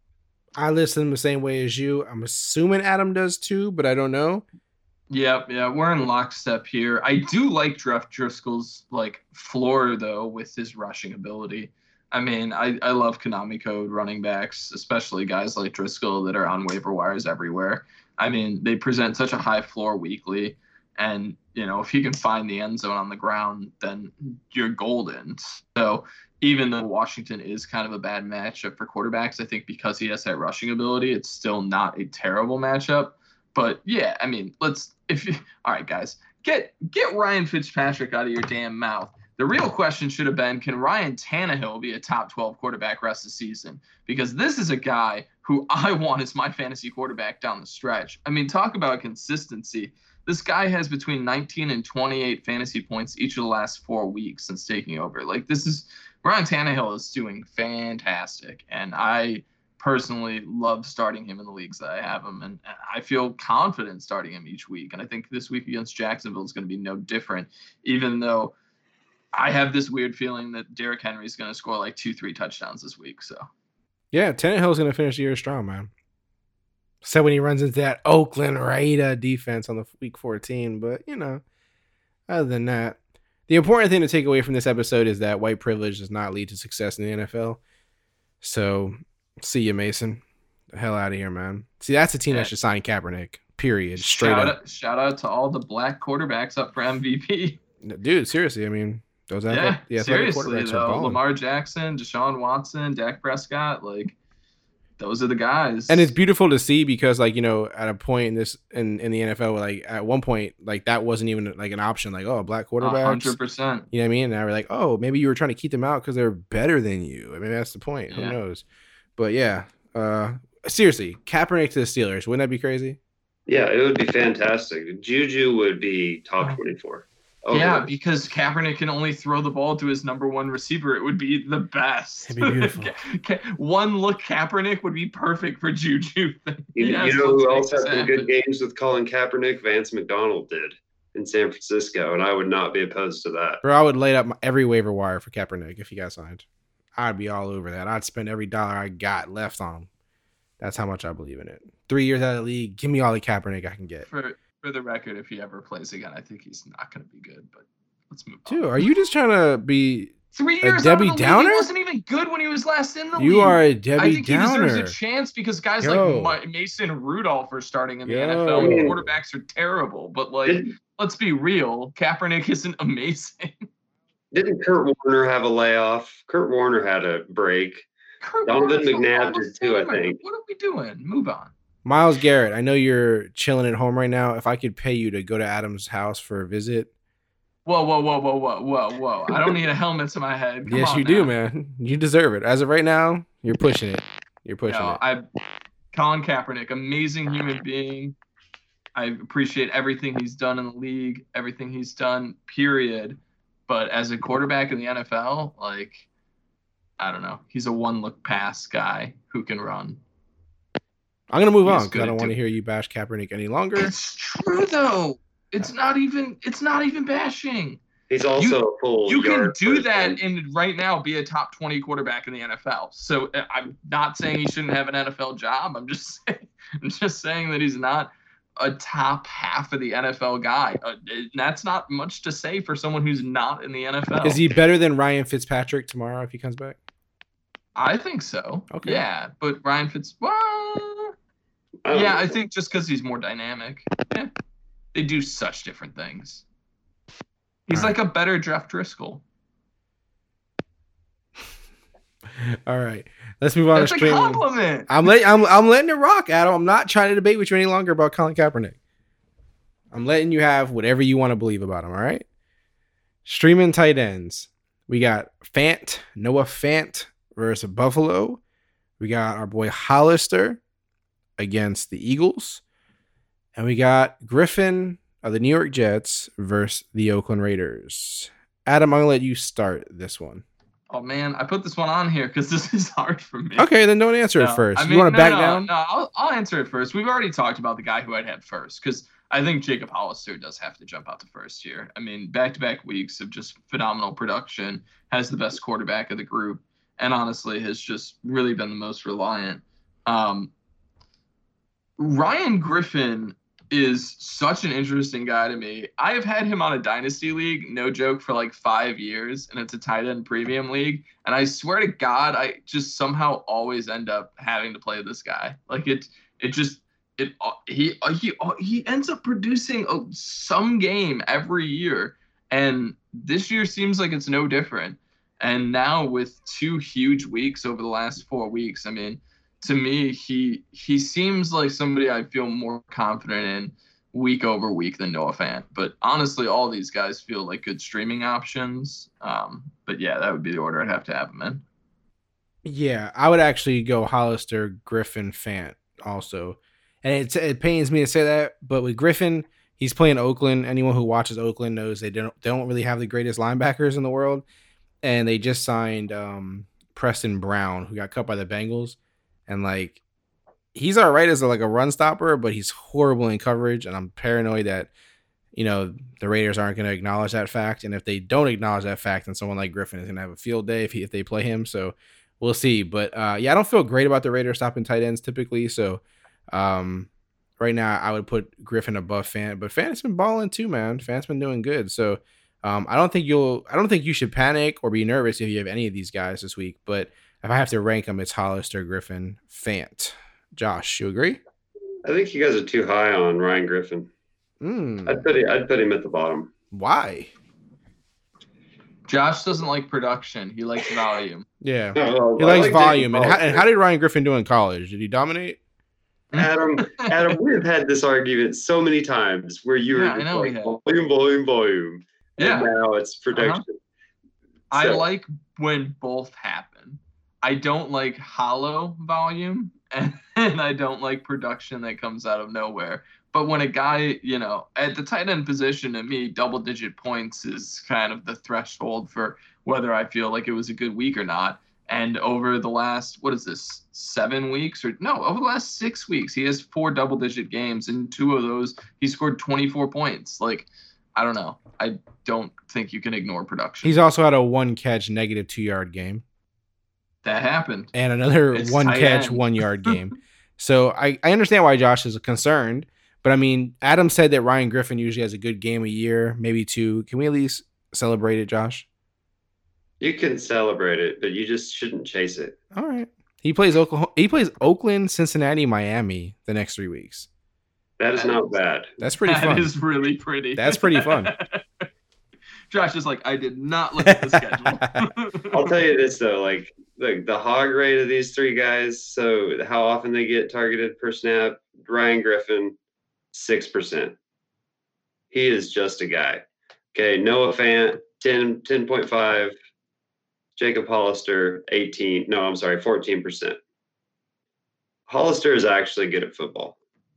A: I listen the same way as you. I'm assuming Adam does too, but I don't know.
C: Yep, yeah, we're in lockstep here. I do like Jeff Driscoll's like floor though with his rushing ability. I mean, I, I love Konami Code running backs, especially guys like Driscoll that are on waiver wires everywhere. I mean, they present such a high floor weekly, and you know if he can find the end zone on the ground, then you're golden. So even though Washington is kind of a bad matchup for quarterbacks, I think because he has that rushing ability, it's still not a terrible matchup. But yeah, I mean, let's if you, all right, guys, get get Ryan Fitzpatrick out of your damn mouth. The real question should have been, can Ryan Tannehill be a top twelve quarterback rest of the season? Because this is a guy who I want as my fantasy quarterback down the stretch. I mean, talk about consistency. This guy has between nineteen and twenty-eight fantasy points each of the last four weeks since taking over. Like this is Ryan Tannehill is doing fantastic, and I personally love starting him in the leagues that I have him, and I feel confident starting him each week. And I think this week against Jacksonville is going to be no different, even though I have this weird feeling that Derrick Henry is going to score like two, three touchdowns this week. So,
A: yeah, Tannehill's going to finish the year strong, man. So when he runs into that Oakland Raider defense on the week fourteen, but you know, other than that, the important thing to take away from this episode is that white privilege does not lead to success in the N F L. So, see you, Mason. The hell out of here, man. See, that's a team
C: yeah.
A: that should sign Kaepernick. Period. Straight
C: shout
A: up.
C: Out, shout out to all the black quarterbacks up for M V P.
A: Dude, seriously, I mean, those
C: yeah,
A: athletic, the athletic
C: seriously
A: quarterbacks
C: though,
A: are balling.
C: Lamar Jackson, Deshaun Watson, Dak Prescott, like those are the guys.
A: And it's beautiful to see because, like, you know, at a point in this in, in the N F L, like at one point, like that wasn't even like an option. Like, oh, black quarterbacks,
C: hundred percent.
A: You know what I mean? And now we're like, oh, maybe you were trying to keep them out because they're better than you. I mean, that's the point.
C: Yeah.
A: Who knows? But yeah, uh, seriously, Kaepernick to the Steelers, wouldn't that be crazy?
B: Yeah, it would be fantastic. Juju would be top twenty-four. Oh,
C: yeah, because Kaepernick can only throw the ball to his number one receiver. It would be the best.
A: It'd be beautiful.
C: One look Kaepernick would be perfect for Juju.
B: You,
C: Yes,
B: you know who
C: let's
B: else
C: make
B: had some
C: this
B: good games with Colin Kaepernick? Vance McDonald did in San Francisco, and I would not be opposed to that.
A: Bro, I would light up my, every waiver wire for Kaepernick if he got signed. I'd be all over that. I'd spend every dollar I got left on him. That's how much I believe in it. Three years out of the league, give me all the Kaepernick I can get.
C: For for the record, if he ever plays again, I think he's not going to be good. But let's move on.
A: Dude, are you just trying to be
C: Three
A: a
C: years
A: Debbie
C: out of the
A: Downer?
C: league, he wasn't even good when he was last in the league.
A: You are a Debbie
C: I think
A: Downer.
C: he deserves a chance because guys
A: Yo.
C: like Ma- Mason Rudolph are starting in the
A: Yo.
C: N F L. And quarterbacks are terrible, but like,
B: Didn't,
C: let's be real. Kaepernick isn't amazing.
B: didn't Kurt Warner have a layoff? Kurt Warner had a break.
C: Kurt
B: Donovan
C: Warner's a
B: McNabb
C: Hall of
B: did too, I
C: Famer.
B: think.
C: What are we doing? Move on.
A: Miles Garrett, I know you're chilling at home right now. If I could pay you to go to Adam's house for a visit.
C: Whoa, whoa, whoa, whoa, whoa, whoa, whoa. I don't need a helmet to my head. Come
A: yes,
C: on
A: you do,
C: now.
A: man. You deserve it. As of right now, you're pushing it. You're pushing
C: No,
A: it.
C: I, Colin Kaepernick, amazing human being. I appreciate everything he's done in the league, everything he's done, period. But as a quarterback in the N F L, like, I don't know. He's a one-look pass guy who can run.
A: I'm going to move
C: He's
A: on because
C: good
A: I don't
C: at
A: want to
C: doing-
A: hear you bash Kaepernick any longer.
C: It's true, though. It's not even. It's not even bashing.
B: He's also
C: You-
B: a full
C: You can
B: yard
C: do
B: person.
C: that and right now be a top twenty quarterback in the N F L. So uh, I'm not saying he shouldn't have an N F L job. I'm just saying, I'm just saying that he's not a top half of the N F L guy. Uh, that's not much to say for someone who's not in the N F L.
A: Is he better than Ryan Fitzpatrick tomorrow if he comes back?
C: I think so.
A: Okay.
C: Yeah, but Ryan Fitz. Well,
B: I
C: yeah,
B: know.
C: I think just because he's more dynamic. Yeah, they do such different things. He's
A: All right.
C: like a better Jeff Driscoll.
A: All right, let's move on
C: That's
A: to
C: a
A: streaming.
C: compliment.
A: I'm letting I'm I'm letting it rock, Adam. I'm not trying to debate with you any longer about Colin Kaepernick. I'm letting you have whatever you want to believe about him. All right. Streaming tight ends. We got Fant, Noah Fant versus Buffalo. We got our boy Hollister against the Eagles, and we got Griffin of the New York Jets versus the Oakland Raiders. Adam, I'm gonna let you start this one.
C: Oh man, I put this one on here because this is hard for me.
A: Okay, then don't answer
C: No,
A: it first.
C: I
A: you
C: mean,
A: want to
C: no,
A: back
C: no,
A: down?
C: No, I'll, I'll answer it first. We've already talked about the guy who I'd have first because I think Jacob Hollister does have to jump out to first here. I mean, back-to-back weeks of just phenomenal production, has the best quarterback of the group, and honestly has just really been the most reliant. Um, Ryan Griffin is such an interesting guy to me. I have had him on a dynasty league, no joke, for like five years, and it's a tight end premium league. And I swear to God, I just somehow always end up having to play this guy. Like it, it just, it he he he ends up producing a, some game every year, and this year seems like it's no different. And now with two huge weeks over the last four weeks, I mean, to me, he he seems like somebody I feel more confident in week over week than Noah Fant. But honestly, all these guys feel like good streaming options. Um, but yeah, that would be the order I'd have to have them in.
A: Yeah, I would actually go Hollister, Griffin, Fant also. And it, it pains me to say that, but with Griffin, he's playing Oakland. Anyone who watches Oakland knows they don't they don't really have the greatest linebackers in the world. And they just signed um, Preston Brown, who got cut by the Bengals. And like, he's all right as a, like a run stopper, but he's horrible in coverage. And I'm paranoid that, you know, the Raiders aren't going to acknowledge that fact. And if they don't acknowledge that fact, then someone like Griffin is going to have a field day if he, if they play him. So we'll see. But uh, yeah, I don't feel great about the Raiders stopping tight ends typically. So um, right now I would put Griffin above Fant, but Fant's been balling too, man. Fant's been doing good. So um, I don't think you'll, I don't think you should panic or be nervous if you have any of these guys this week. But if I have to rank them, it's Hollister, Griffin, Fant. Josh, you agree?
B: I think you guys are too high on Ryan Griffin.
A: Mm.
B: I'd put it, I'd put him at the bottom.
A: Why?
C: Josh doesn't like production. He likes volume.
A: Yeah.
B: Oh,
A: He
B: I
A: likes
B: like
A: volume.
B: Jacob
A: And how, and
B: Hollister.
A: how did Ryan Griffin do in college? Did he dominate?
B: Adam, Adam, we've had this argument so many times where you were
C: Yeah, I
B: just
C: know we
B: like
C: have.
B: volume, volume, volume.
C: Yeah.
B: And now it's production.
C: I
B: So-
C: like when both happen. I don't like hollow volume, and, and I don't like production that comes out of nowhere. But when a guy, you know, at the tight end position, to me, double-digit points is kind of the threshold for whether I feel like it was a good week or not. And over the last, what is this, seven weeks? Or no, over the last six weeks, he has four double-digit games. And two of those, he scored twenty-four points. Like, I don't know. I don't think you can ignore production.
A: He's also had a one catch, negative two yard game.
C: That happened.
A: And another
C: It's
A: one
C: tight
A: catch,
C: end.
A: one yard game. So I, I understand why Josh is concerned. But I mean, Adam said that Ryan Griffin usually has a good game a year, maybe two. Can we at least celebrate it, Josh?
B: You can celebrate it, but you just shouldn't chase it.
A: All right. He plays Oklahoma. He plays Oakland, Cincinnati, Miami the next three weeks.
B: That is not bad.
A: That's pretty
C: That
A: fun.
C: is really pretty.
A: That's pretty fun.
C: Josh is like, I did not look at the schedule.
B: I'll tell you this though, like like the hog rate of these three guys. So how often they get targeted per snap? Ryan Griffin, six percent. He is just a guy. Okay, Noah Fant, ten, ten point five. Jacob Hollister, eighteen. No, I'm sorry, fourteen percent. Hollister is actually good at football.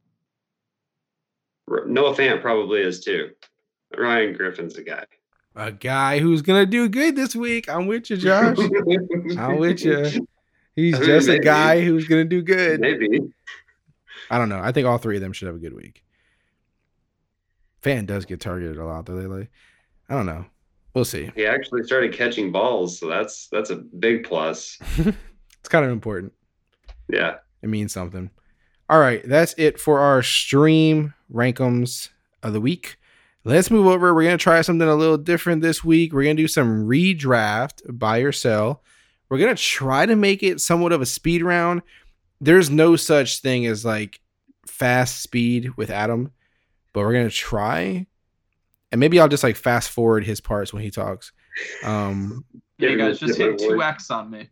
B: R- Noah Fant probably is too. Ryan Griffin's a guy.
A: A guy who's gonna do good this week. I'm with you, Josh. I'm with you. He's
B: I mean,
A: just a
B: maybe.
A: guy who's gonna do good.
B: Maybe.
A: I don't know. I think all three of them should have a good week. Fan does get targeted a lot, though. They like, I don't know. We'll see.
B: He actually started catching balls, so that's that's a big plus.
A: It's kind of important.
B: Yeah.
A: It means something. All right, that's it for our stream rankums of the week. Let's move over. We're going to try something a little different this week. We're going to do some redraft, buy or sell. We're going to try to make it somewhat of a speed round. There's no such thing as like fast speed with Adam, but we're going to try. And maybe I'll just like fast forward his parts when he talks. Um,
C: yeah, guys, just hit two X on me.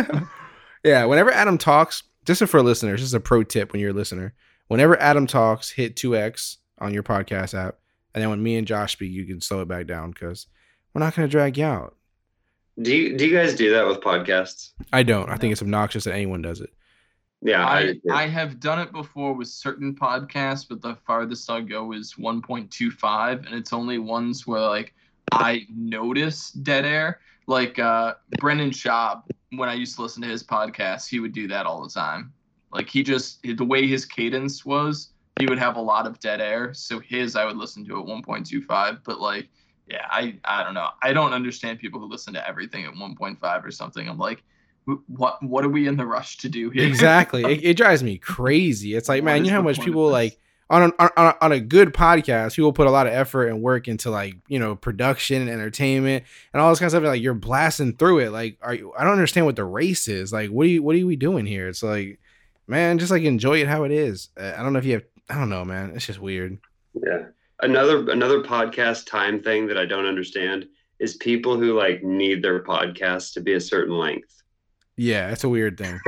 A: Yeah, whenever Adam talks, just for listeners, this is a pro tip when you're a listener. Whenever Adam talks, hit two X on your podcast app. And then when me and Josh speak, you can slow it back down because we're not going to drag you out.
B: Do you do you guys do that with podcasts?
A: I don't. I think it's obnoxious that anyone does it.
B: Yeah,
C: I,
B: I,
C: I have done it before with certain podcasts, but the farthest I'll go is one point two five, and it's only ones where like I notice dead air. Like uh, Brendan Schaub, when I used to listen to his podcast, he would do that all the time. Like he just, the way his cadence was, he would have a lot of dead air. So his, I would listen to at one point two five. But like, yeah, I, I don't know. I don't understand people who listen to everything at one point five or something. I'm like, what what are we in the rush to do here?
A: Exactly. it, it drives me crazy. It's like, what man, you know how much people like on, an, on, on, on a good podcast, people put a lot of effort and work into like, you know, production and entertainment and all this kind of stuff. Like you're blasting through it. Like, are you, I don't understand what the race is. Like, what are you, what are we doing here? It's like, man, just like enjoy it how it is. I don't know if you have, I don't know, man. It's just weird.
B: Yeah. Another, another podcast time thing that I don't understand is people who like need their podcast to be a certain length.
A: Yeah, it's a weird thing.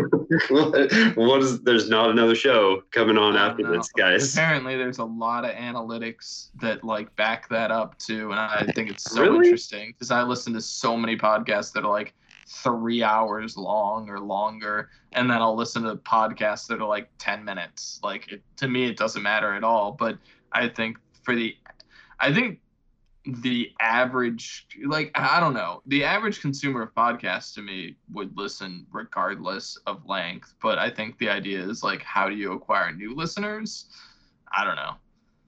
B: What is? There's not another show coming on after
C: know.
B: this, guys.
C: Apparently, there's a lot of analytics that like back that up too, and I think it's so
B: Really?
C: interesting because I listen to so many podcasts that are like three hours long or longer, and then I'll listen to podcasts that are like ten minutes. Like it, to me, it doesn't matter at all. But I think for the, I think. the average, like, I don't know, the average consumer of podcasts to me would listen regardless of length. But I think the idea is like, how do you acquire new listeners? I don't know.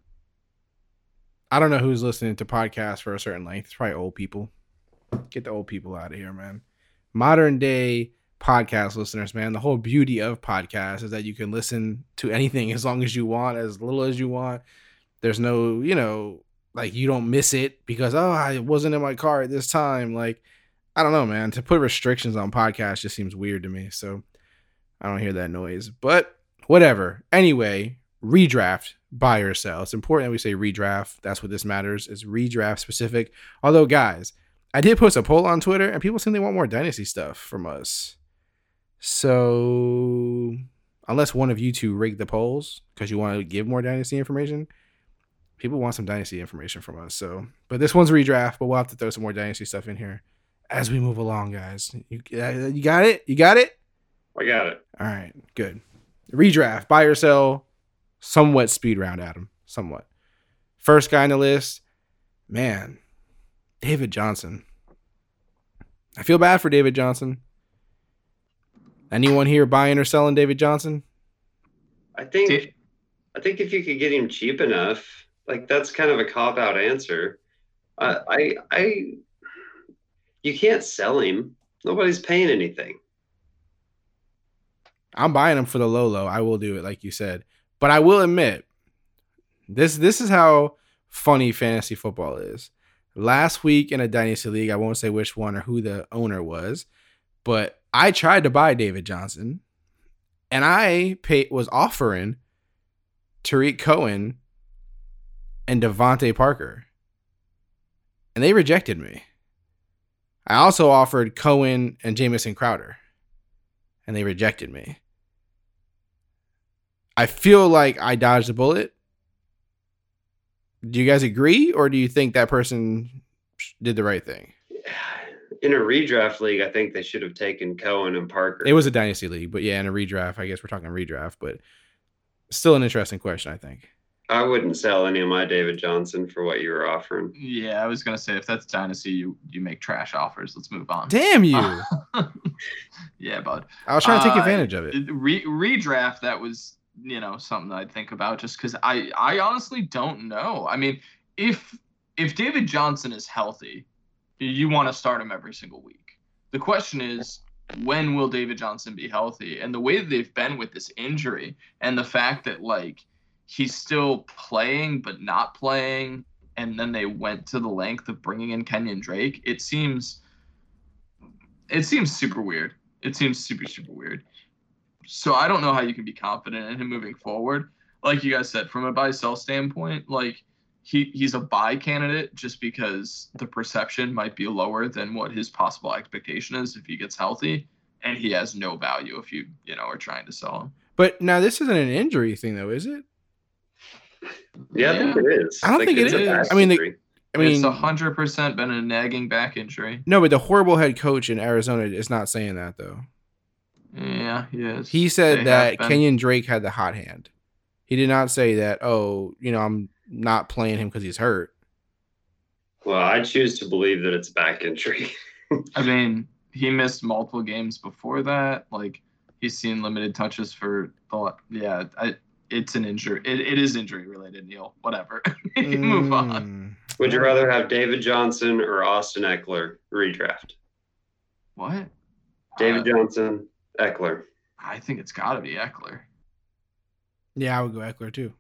A: I don't know who's listening to podcasts for a certain length. It's probably old people. Get the old people out of here, man. Modern day podcast listeners, man. The whole beauty of podcasts is that you can listen to anything as long as you want, as little as you want. There's no, you know, like you don't miss it because, oh, I wasn't in my car at this time. Like, I don't know, man. To put restrictions on podcasts just seems weird to me. So I don't hear that noise, but whatever. Anyway, redraft, buy or sell. It's important that we say redraft. That's what this matters, is redraft specific. Although, guys, I did post a poll on Twitter and people seem they want more Dynasty stuff from us. So unless one of you two rig the polls because you want to give more Dynasty information, people want some Dynasty information from us. So, but this one's redraft, but we'll have to throw some more Dynasty stuff in here as we move along, guys. You, uh, you got it? You got it?
B: I got it.
A: All right, good. Redraft, buy or sell, somewhat speed round, Adam. Somewhat. First guy on the list, man, David Johnson. I feel bad for David Johnson. Anyone here buying or selling David Johnson?
B: I think, I think if you could get him cheap enough, like that's kind of a cop-out answer. I, I, I, you can't sell him. Nobody's paying anything.
A: I'm buying him for the low low. I will do it, like you said. But I will admit, this this is how funny fantasy football is. Last week in a Dynasty League, I won't say which one or who the owner was, but I tried to buy David Johnson, and I pay, was offering Tariq Cohen and Devontae Parker, and they rejected me. I also offered Cohen and Jamison Crowder, and they rejected me. I feel like I dodged a bullet. Do you guys agree, or do you think that person did the right thing?
B: In a redraft league, I think they should have taken Cohen and Parker.
A: It was a Dynasty League, but yeah, in a redraft, I guess we're talking redraft, but still an interesting question, I think.
B: I wouldn't sell any of my David Johnson for what you were offering.
C: Yeah, I was gonna say if that's Dynasty, you you make trash offers. Let's move on.
A: Damn you!
C: Yeah, bud.
A: I was trying to take
C: Uh,
A: advantage of it.
C: Re- redraft, that was, you know, something that I'd think about just because I, I honestly don't know. I mean, if if David Johnson is healthy, you want to start him every single week. The question is, when will David Johnson be healthy? And the way that they've been with this injury and the fact that, like, he's still playing but not playing, and then they went to the length of bringing in Kenyon Drake, it seems it seems super weird. It seems super, super weird. So I don't know how you can be confident in him moving forward. Like you guys said, from a buy-sell standpoint, like, he, he's a buy candidate just because the perception might be lower than what his possible expectation is if he gets healthy, and he has no value if you, you know, are trying to sell him.
A: But now this isn't an injury thing, though, is it?
B: Yeah, I think it is.
A: I don't think it
B: it's a
A: is.
B: back
A: I mean, the-
B: injury.
A: I mean,
C: It's one hundred percent been a nagging back injury.
A: no, but the horrible head coach in Arizona is not saying that, though.
C: Yeah, he is.
A: He said
C: They
A: that
C: have been.
A: Kenyon Drake had the hot hand. He did not say that, oh, you know, I'm not playing him because he's hurt.
B: Well, I choose to believe that it's back injury.
C: I mean, he missed multiple games before that. Like, he's seen limited touches for the yeah. I, it's an injury. It, it is injury related, Neil. Whatever. Move on.
A: Mm.
B: Would you rather have David Johnson or Austin Eckler redraft?
C: What?
B: David
C: Uh,
B: Johnson, Eckler.
C: I think it's got to be Eckler.
A: Yeah, I would go Eckler too.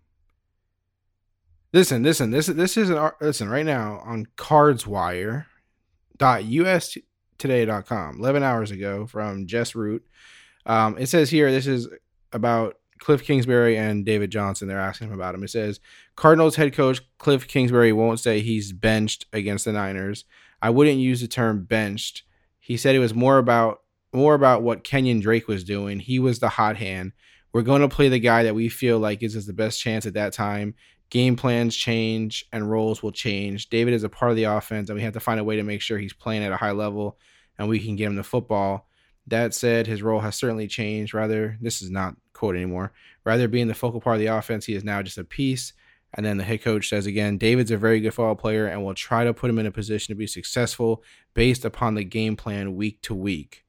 A: Listen, listen, this this is an ar- listen right now on cardswire dot u s today dot com. eleven hours ago from Jess Root. Um, it says here this is about Cliff Kingsbury and David Johnson. They're asking him about him. It says Cardinals head coach Cliff Kingsbury won't say he's benched against the Niners. I wouldn't use the term benched. He said it was more about more about what Kenyon Drake was doing. He was the hot hand. We're going to play the guy that we feel like gives us the best chance at that time. Game plans change and roles will change. David is a part of the offense, and we have to find a way to make sure he's playing at a high level and we can get him the football. That said, his role has certainly changed. Rather, this is not quote anymore. Rather being the focal part of the offense, he is now just a piece. And then the head coach says again, David's a very good football player and we'll try to put him in a position to be successful based upon the game plan week to week.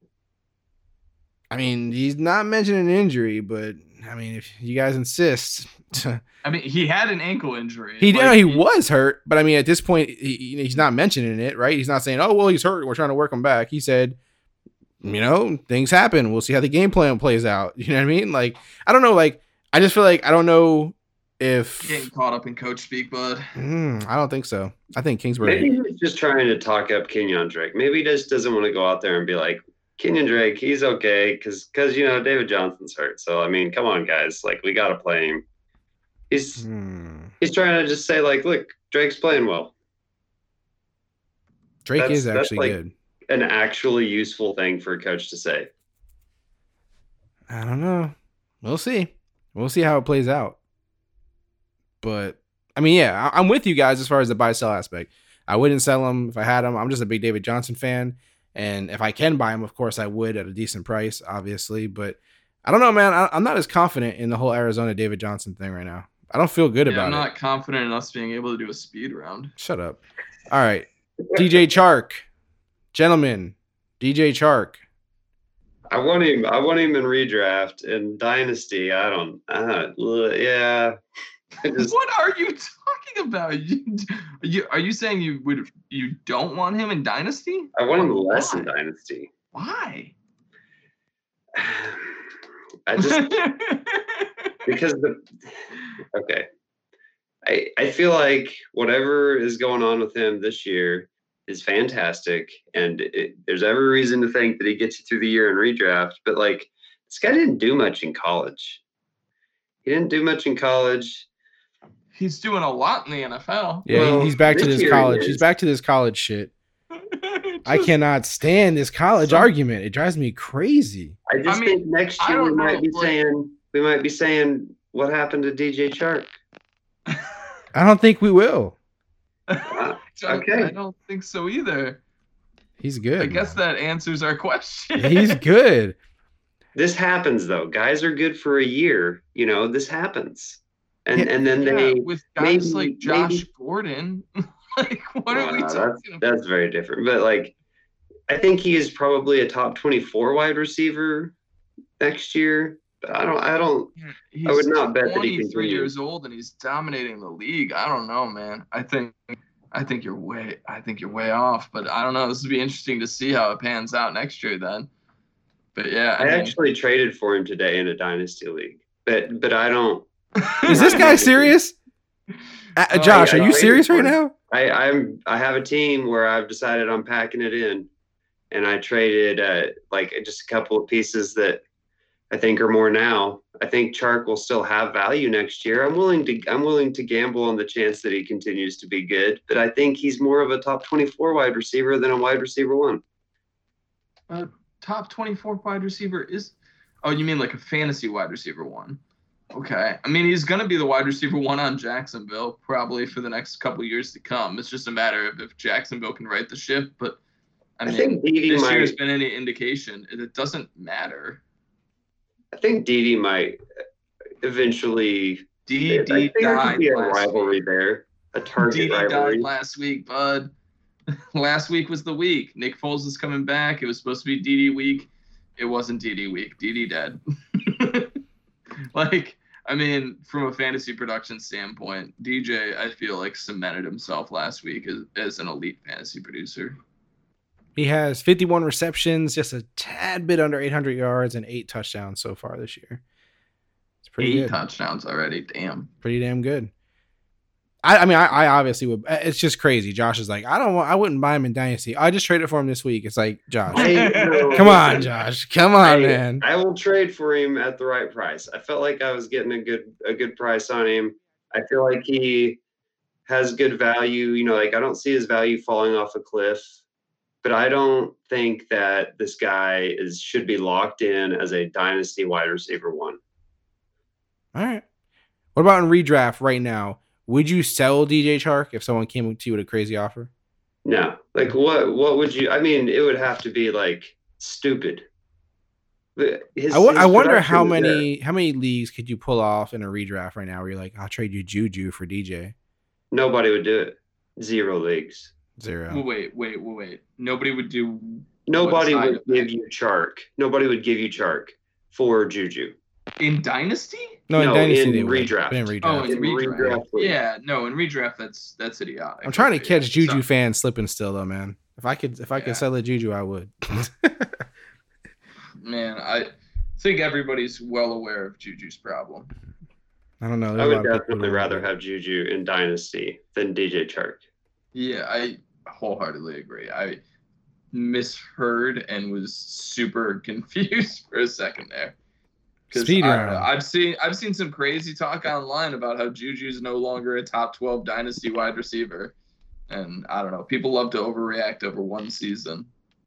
A: I mean, he's not mentioning an injury, but I mean, if you guys insist.
C: I mean, he had an ankle injury.
A: He
C: Like,
A: know he was hurt, but I mean, at this point, he, he's not mentioning it, right? He's not saying, "Oh, well, he's hurt. We're trying to work him back." He said, "You know, things happen. We'll see how the game plan plays out." You know what I mean? Like, I don't know. Like, I just feel like I don't know if
C: Getting caught up in coach speak, bud.
A: Mm, I don't think so. I think Kingsbury.
B: Maybe he's just trying to talk up Kenyon Drake. Maybe he just doesn't want to go out there and be like, Kenyon Drake, he's okay, because, because you know, David Johnson's hurt. So, I mean, come on, guys. Like, we got to play him. He's
A: Hmm.
B: he's trying to just say, like, look, Drake's playing well.
A: Drake
B: That's-
A: is
B: that's
A: actually
B: like-
A: good.
B: An actually useful thing for a coach to say.
A: I don't know. We'll see. We'll see how it plays out. But I mean, yeah, I- I'm with you guys as far as the buy sell aspect. I wouldn't sell him if I had him. I'm just a big David Johnson fan, and if I can buy him, of course I would at a decent price, obviously. But I don't know, man. I, I'm not as confident in the whole Arizona David Johnson thing right now. I don't feel good
C: Yeah,
A: about
C: I'm
A: it.
C: not confident in us being able to do a speed round.
A: Shut up. All right, D J Chark, gentlemen, D J Chark.
B: I want him. I want him in redraft and dynasty. I don't. Uh, yeah. I just,
C: What are you talking about? You, you, are you saying you would you don't want him in Dynasty?
B: I want him less in
C: Why?
B: dynasty.
C: Why?
B: I just because the okay. I I feel like whatever is going on with him this year is fantastic, and it, there's every reason to think that he gets you through the year in redraft. But like, this guy didn't do much in college. He didn't do much in college.
C: He's doing a lot in the N F L.
A: Yeah,
B: Well,
A: he's back to
B: this
A: this
B: year he
A: college. He's
B: is.
A: back to this college shit. I
C: Just-
A: cannot stand this college
C: Some-
A: argument. It drives me crazy.
B: I just
C: I mean,
B: think next
C: I
B: year we
C: don't know,
B: might be
C: like-
B: saying we might be saying what happened to D J Chark.
A: I don't think we will.
B: Uh,
C: don't-
B: okay.
C: I don't think so either.
A: He's good.
C: I guess that answers our question.
A: he's good.
B: This happens though. Guys are good for a year. You know, this happens, and
A: Yeah,
B: and then
C: Yeah,
B: they.
C: with guys
B: maybe-
C: like Josh
B: maybe-
C: Gordon. Like, what are
B: Well,
C: we
B: no,
C: talking
B: that's,
C: about?
B: that's very different. But like, I think he is probably a top twenty-four wide receiver next year. But I don't. I don't.
C: He's
B: I would not bet that he
C: twenty-three
B: continues.
C: years old and he's dominating the league. I don't know, man. I think I think you're way I think you're way off, but I don't know. This would be interesting to see how it pans out next year then. But yeah, I,
B: I
C: mean,
B: actually traded for him today in a dynasty league, but but I don't.
A: Is this guy serious? Uh,
C: Oh,
A: Josh,
B: yeah,
A: are you
B: I
A: serious right
B: traded for
A: now?
B: I I'm I have a team where I've decided I'm packing it in, and I traded uh, like just a couple of pieces that I think are more now. I think Chark will still have value next year. I'm willing to I'm willing to gamble on the chance that he continues to be good, but I think he's more of a top twenty-four wide receiver than a wide receiver one.
C: uh, top twenty-four wide receiver is. Oh, you mean like a fantasy wide receiver one? Okay. I mean, he's going to be the wide receiver one on Jacksonville probably for the next couple of years to come. It's just a matter of if Jacksonville can right the ship. But I,
B: I
C: mean,
B: think Dede
C: this
B: might.
C: year's been any indication, it doesn't matter.
B: I think Dede might eventually.
C: D
B: I
C: D
B: think there could
C: died
B: be a
C: last
B: rivalry
C: week.
B: there, a target
C: D D
B: rivalry.
C: died last week, bud. Last week was the week. Nick Foles is coming back. It was supposed to be D D week. It wasn't D D week. D D dead. Like, I mean, from a fantasy production standpoint, D J, I feel like cemented himself last week as, as an elite fantasy producer.
A: He has fifty-one receptions, just a tad bit under eight hundred yards, and eight touchdowns so far this year. It's pretty
C: Eight
A: good.
C: touchdowns already. Damn.
A: Pretty damn good. I, I mean, I, I obviously would. It's just crazy. Josh is like, I don't want. I wouldn't buy him in Dynasty. I just traded for him this week. It's like, Josh,
B: I know.
A: come on, Josh, come on,
B: I,
A: man.
B: I will trade for him at the right price. I felt like I was getting a good a good price on him. I feel like he has good value. You know, like I don't see his value falling off a cliff, but I don't think that this guy is should be locked in as a dynasty wide receiver one.
A: All right. What about in redraft right now? Would you sell D J Chark if someone came to you with a crazy offer?
B: No, like what? What would you? I mean, it would have to be like stupid. His,
A: I, w-
B: his
A: I wonder
B: production
A: how
B: is
A: many
B: there.
A: how many leagues could you pull off in a redraft right now where you're like, I'll trade you Juju for D J.
B: Nobody would do it. Zero leagues.
A: Zero.
C: Well, wait, wait, wait, wait. Nobody would do.
B: Nobody
C: what side
B: would
C: of that?
B: give you Chark. Nobody would give you Chark for Juju.
C: In Dynasty?
A: No, in
B: No,
A: Dynasty
B: in
A: they would.
B: redraft.
A: But in redraft.
C: Oh, in
B: In
C: redraft.
B: redraft league.
C: Yeah, no, in redraft that's that's idiotic.
A: I'm trying to
C: Okay,
A: catch
C: yeah.
A: Juju
C: So-
A: fans slipping still though, man. If I could if I
C: Yeah.
A: could sell a Juju, I would.
C: Man, I think everybody's well aware of Juju's problem.
A: I don't know.
B: I
A: There's a lot
B: would
A: of people
B: definitely
A: who
B: rather
A: don't.
B: have Juju in Dynasty than D J Chark.
C: Yeah, I wholeheartedly agree. I misheard and was super confused for a second there. 'Cause
A: Speed
C: I don't know,
A: round.
C: I've seen I've seen some crazy talk online about how Juju's no longer a top twelve dynasty wide receiver. And I don't know, people love to overreact over one season.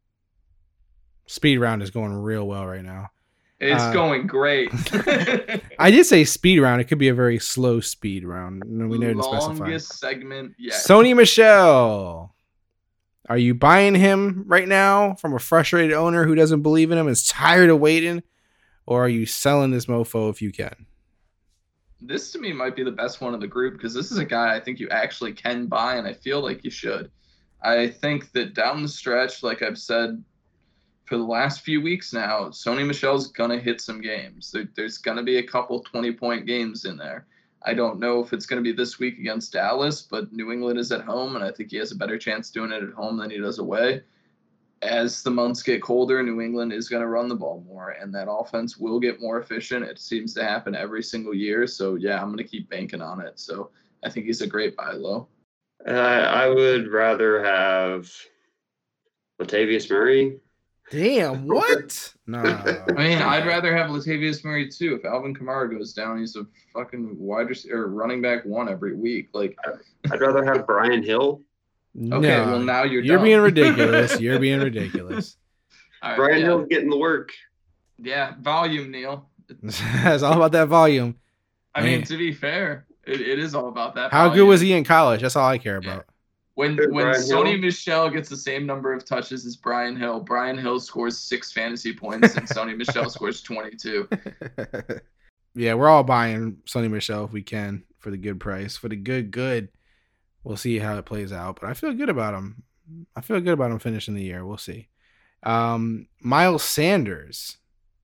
A: Speed round is going real well right now.
C: It's
A: Uh,
C: going great.
A: I did say speed round. It could be a very slow speed round. No, we didn't specify.
C: Longest segment yet.
A: Sony Michel. Are you buying him right now from a frustrated owner who doesn't believe in him, is tired of waiting? Or are you selling this mofo if you can?
C: This to me might be the best one of the group because this is a guy I think you actually can buy, and I feel like you should. I think that down the stretch, like I've said for the last few weeks now, Sony Michel's gonna hit some games. There, there's gonna be a couple twenty-point games in there. I don't know if it's gonna be this week against Dallas, but New England is at home, and I think he has a better chance doing it at home than he does away. As the months get colder, New England is going to run the ball more, and that offense will get more efficient. It seems to happen every single year. So, yeah, I'm going to keep banking on it. So, I think he's a great buy low.
B: Uh, I would rather have Latavius Murray.
A: Damn, what? No.
C: I mean, I'd rather have Latavius Murray, too. If Alvin Kamara goes down, he's a fucking wide receiver, or running back one every week. Like,
B: I'd rather have Brian Hill.
C: okay,
A: No.
C: well, now you're
A: You're
C: dumb.
A: being ridiculous. You're being ridiculous.
C: All right,
B: Brian
C: yeah.
B: Hill's getting the work.
C: Yeah, volume, Neil.
A: It's all about that volume.
C: I mean,
A: Man.
C: to be fair, it, it is all about that
A: How good
C: volume.
A: was he in college? That's all I care about.
C: When
B: Good,
C: when
B: Brian
C: Sony
B: Hill.
C: Michel gets the same number of touches as Brian Hill, Brian Hill scores six fantasy points and Sony Michel scores twenty-two.
A: Yeah, we're all buying Sony Michel if we can for the good price. For the good, good. We'll see how it plays out. But I feel good about him. I feel good about him finishing the year. We'll see. Um, Miles Sanders.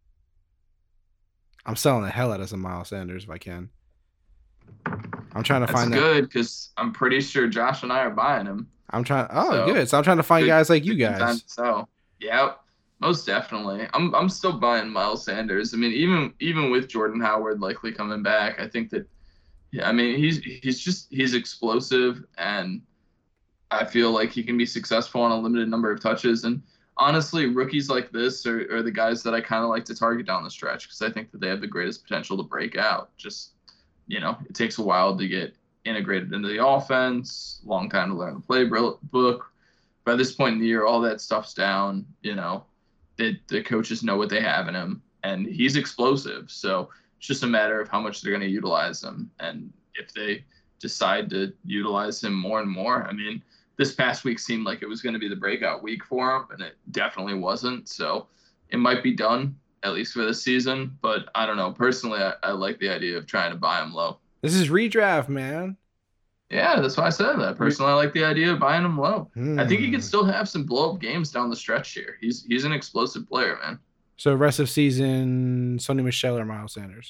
A: I'm selling the hell out of some Miles Sanders if I can. I'm trying to
C: That's
A: find that.
C: good because I'm pretty sure Josh and I are buying him.
A: I'm trying. Oh,
C: So,
A: good. So I'm trying to find
C: good-
A: guys like you
C: Good time
A: guys.
C: to sell. Yep. Most definitely. I'm I'm still buying Miles Sanders. I mean, even even with Jordan Howard likely coming back, I think that yeah, I mean, he's he's just he's explosive, and I feel like he can be successful on a limited number of touches. And honestly, rookies like this are, are the guys that I kind of like to target down the stretch because I think that they have the greatest potential to break out. Just, you know, it takes a while to get integrated into the offense, long time to learn the playbook. By this point in the year, all that stuff's down. You know, the, the coaches know what they have in him, and he's explosive. So it's just a matter of how much they're going to utilize him. And if they decide to utilize him more and more, I mean, this past week seemed like it was going to be the breakout week for him, and it definitely wasn't. So it might be done, at least for this season. But I don't know. Personally, I, I like the idea of trying to buy him low.
A: This is redraft, man.
C: Yeah, that's why I said that. Personally, I like the idea of buying him low.
A: Hmm.
C: I think he could still have some blow-up games down the stretch here. He's he's an explosive player, man.
A: So rest of season, Sony Michel or Miles Sanders?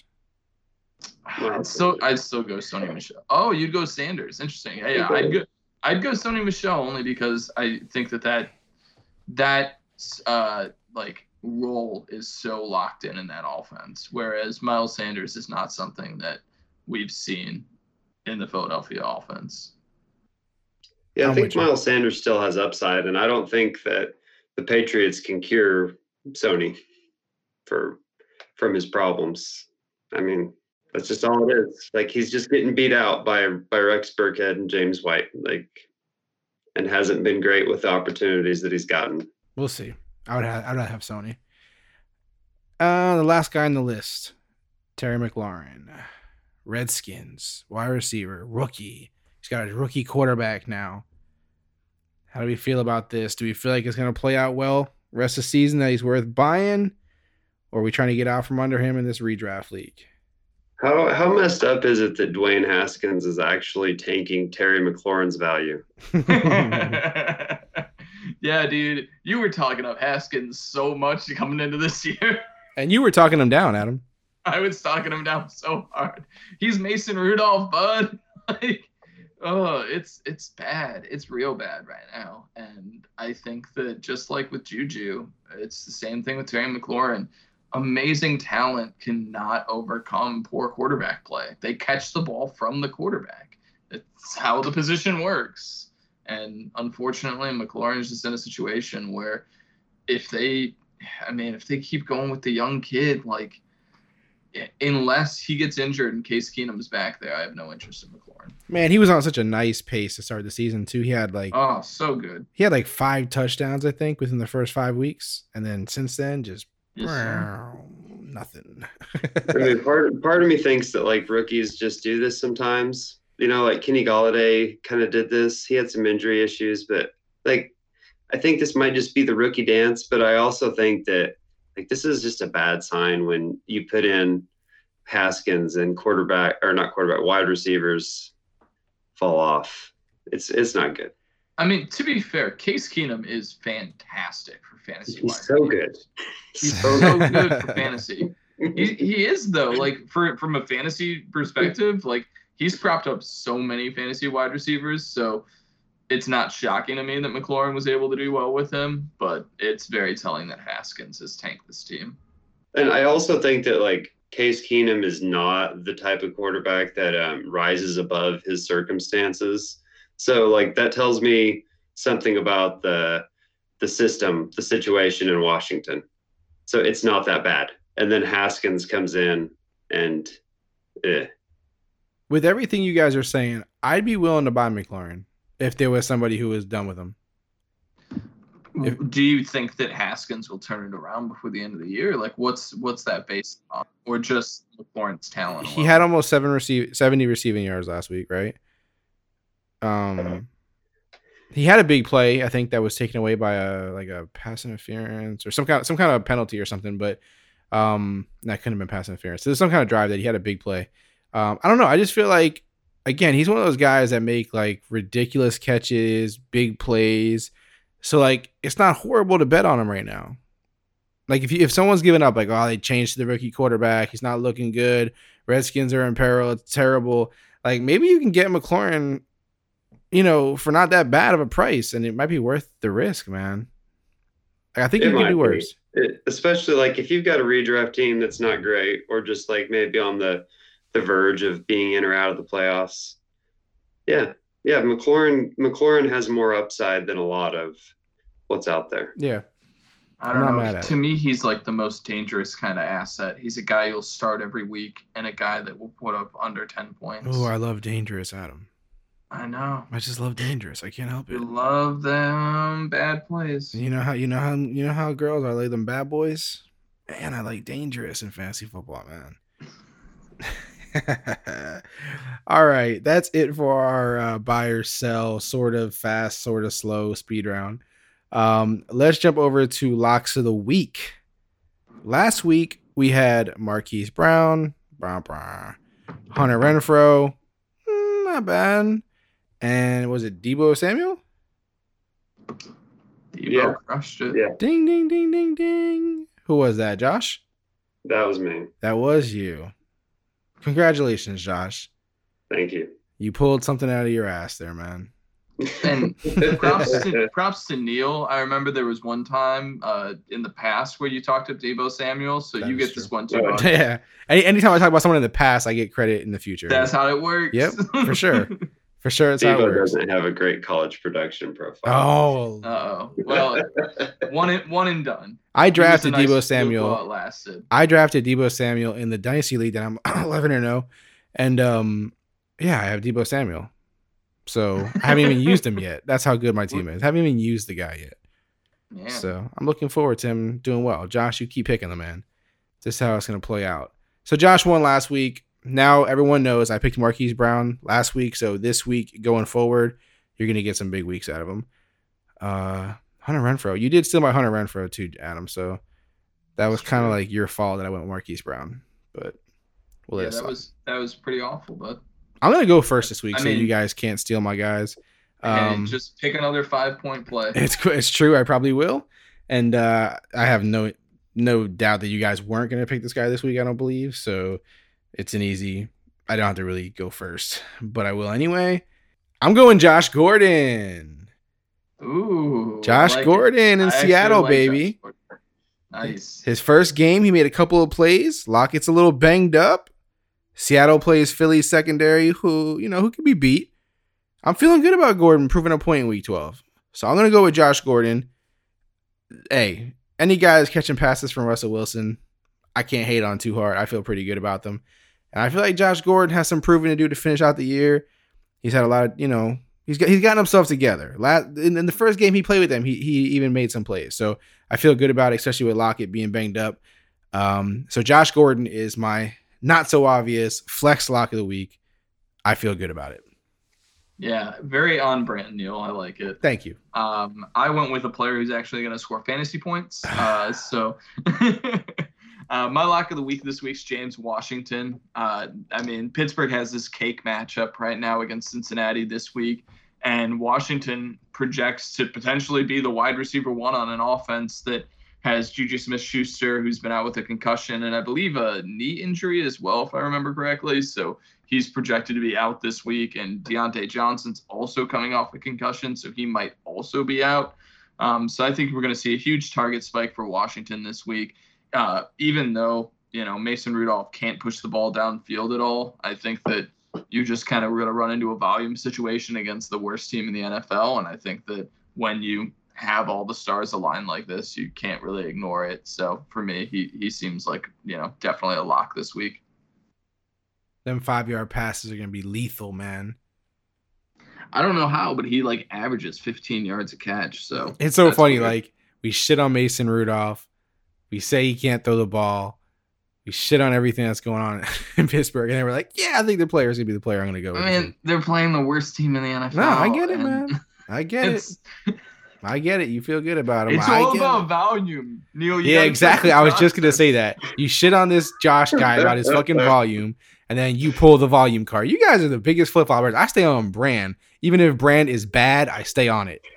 C: I'd still, I'd still go Sony Michel. Oh, you'd go Sanders. Interesting. Yeah, yeah, I'd go, I'd go Sony Michel only because I think that that, that uh, like, role is so locked in in that offense, whereas Miles Sanders is not something that we've seen in the Philadelphia offense.
B: Yeah, I
A: I'm
B: think
A: with you.
B: Miles Sanders still has upside, and I don't think that the Patriots can cure Sony for from his problems. I mean, that's just all it is. Like, he's just getting beat out by by Rex Burkhead and James White, like, and hasn't been great with the opportunities that he's gotten.
A: We'll see. I would have. I would have Sony. Uh, the last guy on the list, Terry McLaurin, Redskins, wide receiver, rookie. He's got a rookie quarterback now. How do we feel about this? Do we feel like it's going to play out well rest of the season, that he's worth buying? Or are we trying to get out from under him in this redraft league?
B: How how messed up is it that Dwayne Haskins is actually tanking Terry McLaurin's value?
C: Yeah, dude. You were talking up Haskins so much coming into this year.
A: And you were talking him down, Adam.
C: I was talking him down so hard. He's Mason Rudolph, bud. Like, oh, it's it's bad. It's real bad right now. And I think that just like with Juju, it's the same thing with Terry McLaurin. Amazing talent cannot overcome poor quarterback play. They catch the ball from the quarterback. It's how the position works. And unfortunately, McLaurin is just in a situation where if they, I mean, if they keep going with the young kid, like, unless he gets injured and Case Keenum's back there, I have no interest in McLaurin.
A: Man, he was on such a nice pace to start the season too. He had like
C: oh, so good.
A: He had like five touchdowns, I think, within the first five weeks, and then since then, just
C: Yes, sir.
A: nothing.
B: I mean, part part of me thinks that like rookies just do this sometimes. You know, like Kenny Golladay kind of did this. He had some injury issues, but like I think this might just be the rookie dance. But I also think that like this is just a bad sign when you put in Haskins and quarterback or not quarterback wide receivers fall off. It's it's not good.
C: I mean, to be fair, Case Keenum is fantastic for fantasy.
B: He's
C: wide
B: so good.
C: He's so good for fantasy. He, he is though. Like for from a fantasy perspective, like he's propped up so many fantasy wide receivers. So it's not shocking to me that McLaurin was able to do well with him, but it's very telling that Haskins has tanked this team.
B: And I also think that like Case Keenum is not the type of quarterback that um, rises above his circumstances. So like that tells me something about the the system, the situation in Washington. So it's not that bad. And then Haskins comes in and eh.
A: With everything you guys are saying, I'd be willing to buy McLaurin if there was somebody who was done with him. If,
C: Do you think that Haskins will turn it around before the end of the year? Like, what's what's that based on, or just McLaurin's talent?
A: he had almost seven receive seventy receiving yards last week, right? Um, he had a big play, I think, that was taken away by a like a pass interference or some kind of, some kind of penalty or something, but um, that couldn't have been pass interference. So there's some kind of drive that he had a big play. Um, I don't know. I just feel like, again, he's one of those guys that make like ridiculous catches, big plays. So like, it's not horrible to bet on him right now. Like if you, if someone's giving up, like, oh, they changed to the rookie quarterback, he's not looking good, Redskins are in peril, it's terrible. Like maybe you can get McLaurin, you know, for not that bad of a price, and it might be worth the risk, man. I think
B: It
A: you can
B: might
A: do
B: be.
A: worse.
B: It, especially like if you've got a redraft team that's not great, or just like maybe on the the verge of being in or out of the playoffs. Yeah, yeah. McLaurin McLaurin has more upside than a lot of what's out there.
A: Yeah.
C: I
A: I'm
C: don't
A: not
C: know.
A: mad at
C: To
A: it.
C: me, he's like the most dangerous kind of asset. He's a guy you'll start every week and a guy that will put up under ten points.
A: Oh, I love dangerous, Adam.
C: I know.
A: I just love dangerous. I can't help
C: You
A: it.
C: love them bad plays.
A: You know how you know how you know how girls I like them bad boys, man. I like dangerous in fantasy football, man. All right, that's it for our uh, buy or sell, sort of fast, sort of slow speed round. Um, let's jump over to locks of the week. Last week we had Marquise Brown, Brown, Brown, Hunter Renfrow, mm, not bad, and was it Deebo Samuel?
C: Deebo
B: Yeah.
C: crushed it.
B: Yeah,
A: Ding, ding, ding, ding, ding. Who was that, Josh?
B: that was me.
A: That was you. Congratulations, Josh.
B: Thank you.
A: You pulled something out of your ass there, man.
C: And props to, props to Neil. I remember there was one time uh, in the past where you talked up Deebo Samuel, so
A: That
C: you
A: is
C: get
A: true.
C: this one too.
B: Oh,
C: bud.
A: Yeah. Any, anytime I talk about someone in the past, I get credit in the future.
C: That's how it works.
A: Yep, for sure. For sure, it's how it
B: Deebo
A: works.
B: doesn't have a great college production profile.
A: Oh,
C: Uh oh. Well, one and, one and done.
A: I
C: He was a
A: drafted
C: nice
A: Deebo
C: field
A: Samuel.
C: goal it lasted.
A: I drafted Deebo Samuel in the Dynasty League that I'm eleven and oh. And um, yeah, I have Deebo Samuel. So I haven't even used him yet. That's how good my team is. I haven't even used the guy yet.
C: Yeah.
A: So I'm looking forward to him doing well. Josh, you keep picking the man. This is how it's going to play out. So Josh won last week. Now everyone knows I picked Marquise Brown last week. So this week going forward, you're going to get some big weeks out of him. Uh, Hunter Renfrow. You did steal my Hunter Renfrow too, Adam. So that was kind of like your fault that I went with Marquise Brown. But we'll
C: yeah,
A: let it
C: that
A: slide.
C: was that was pretty awful, but
A: I'm going to go first this week
C: I
A: so
C: mean-
A: you guys can't steal my guys.
C: hey,
A: Um,
C: just pick another five point play.
A: It's it's true. I probably will, and uh, I have no no doubt that you guys weren't going to pick this guy this week. I don't believe so. It's an easy. I don't have to really go first, but I will anyway. I'm going Josh Gordon.
C: Ooh,
A: Josh
C: I like it.
A: Gordon
C: I
A: in
C: actually
A: Seattle,
C: like
A: baby.
C: Josh Gordon. Nice.
A: His first game, he made a couple of plays. Lockett's a little banged up. Seattle plays Philly's secondary, who you know who can be beat. I'm feeling good about Gordon proving a point in week twelve. So I'm going to go with Josh Gordon. Hey, any guys catching passes from Russell Wilson, I can't hate on too hard. I feel pretty good about them. And I feel like Josh Gordon has some proving to do to finish out the year. He's had a lot of, you know, he's got, he's gotten himself together. Last, in, in the first game he played with them, he, he even made some plays. So I feel good about it, especially with Lockett being banged up. Um, so Josh Gordon is my not so obvious flex lock of the week. I feel good about it.
C: Yeah, very on brand, Neil. I like it.
A: Thank you.
C: Um, I went with a player who's actually going to score fantasy points. Uh, so uh, my lock of the week this week's James Washington. Uh, I mean, Pittsburgh has this cake matchup right now against Cincinnati this week, and Washington projects to potentially be the wide receiver one on an offense that has Juju Smith-Schuster, who's been out with a concussion and I believe a knee injury as well, if I remember correctly. So he's projected to be out this week, and Deontay Johnson's also coming off a concussion, so he might also be out. Um, so I think we're going to see a huge target spike for Washington this week. Uh, even though, you know, Mason Rudolph can't push the ball downfield at all, I think that you just kind of going to run into a volume situation against the worst team in the N F L. And I think that when you have all the stars aligned like this, you can't really ignore it. So for me, he, he seems like, you know, definitely a lock this week.
A: Them five-yard passes are going to be lethal, man.
C: I don't know how, but he like averages fifteen yards a catch. So
A: It's so
C: that's
A: funny.
C: weird.
A: Like, we shit on Mason Rudolph. We say he can't throw the ball. We shit on everything that's going on in Pittsburgh. And they were like, yeah, I think the player's going to be the player I'm going to go with.
C: I mean, they're playing the worst team in the N F L.
A: No, I get it,
C: and
A: man. I get it.
C: It's,
A: I get it. You feel good about him.
C: it's
A: I
C: all
A: get
C: about
A: it.
C: volume, Neil. You
A: Yeah,
C: gotta
A: exactly.
C: check
A: I was
C: the
A: just going to
C: process.
A: say that. You shit on this Josh guy about his fucking volume, and then you pull the volume card. You guys are the biggest flip-floppers. I stay on brand. Even if brand is bad, I stay on it.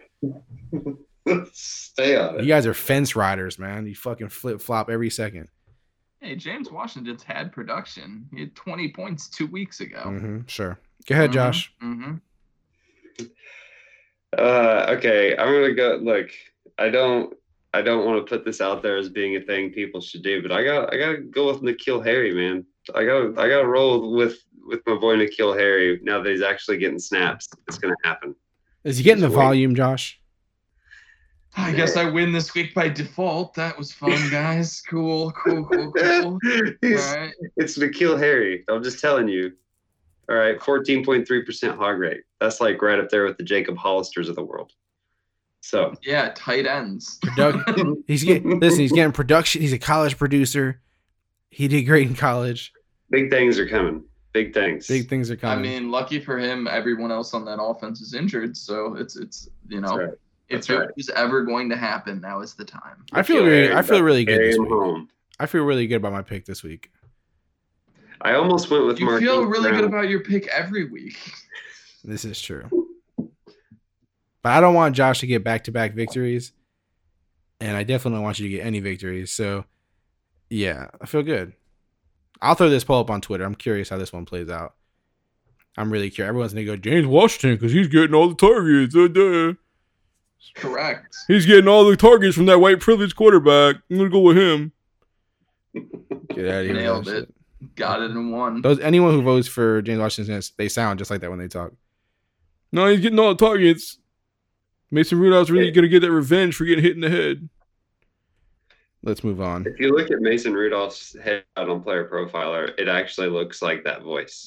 B: Stay on
A: You
B: it.
A: guys are fence riders, man. You fucking flip-flop every second.
C: Hey, James Washington's had production. He had twenty points two weeks ago.
A: Mm-hmm, sure. Go ahead, Josh.
C: Mm-hmm.
B: Uh, okay, I'm gonna go. Look, I don't. I don't want to put this out there as being a thing people should do, but I got I got to go with N'Keal Harry, man. I got I got to roll with with my boy N'Keal Harry now that he's actually getting snaps. It's gonna happen.
A: Is he getting
B: Just
A: the
B: wait.
A: volume, Josh?
C: I guess I win this week by default. That was fun, guys. Cool, cool, cool, cool.
B: He's-
C: All right.
B: It's N'Keal Harry. I'm just telling you. All right, fourteen point three percent hog rate. That's like right up there with the Jacob Hollisters of the world. So
C: Yeah, tight ends.
A: Product- he's getting listen. He's getting production. He's a college producer. He did great in college.
B: big things are coming. Big things.
A: Big things are
C: I
A: coming.
C: mean, lucky for him, everyone else on that offense is injured, so it's it's you know,
B: That's right.
C: if
B: That's
C: it
B: right.
C: was ever going to happen, now is the time.
A: I feel
B: N'Keal
A: really,
B: Harry,
A: I feel really good
B: carry
A: this
B: him
A: week.
B: home.
A: I feel really good about my pick this week.
B: I almost went with
C: You
B: Marquise
C: feel really
B: Brown.
C: good about your pick every week.
A: This is true. But I don't want Josh to get back-to-back victories, and I definitely don't want you to get any victories. So, yeah, I feel good. I'll throw this poll up on Twitter. I'm curious how this one plays out. I'm really curious. Everyone's going to go, James Washington, because he's getting all the targets. Uh, duh.
C: Correct.
A: He's getting all the targets from that white privileged quarterback. I'm going to go with him. Get out of here.
C: Nailed
A: with that
C: it.
A: shit.
C: Got it in one.
A: Those anyone who votes for James Washington, they sound just like that when they talk. No, he's getting all the targets. Mason Rudolph's really going to get that revenge for getting hit in the head. Let's move on.
B: If you look at Mason Rudolph's head on Player Profiler, it actually looks like that voice.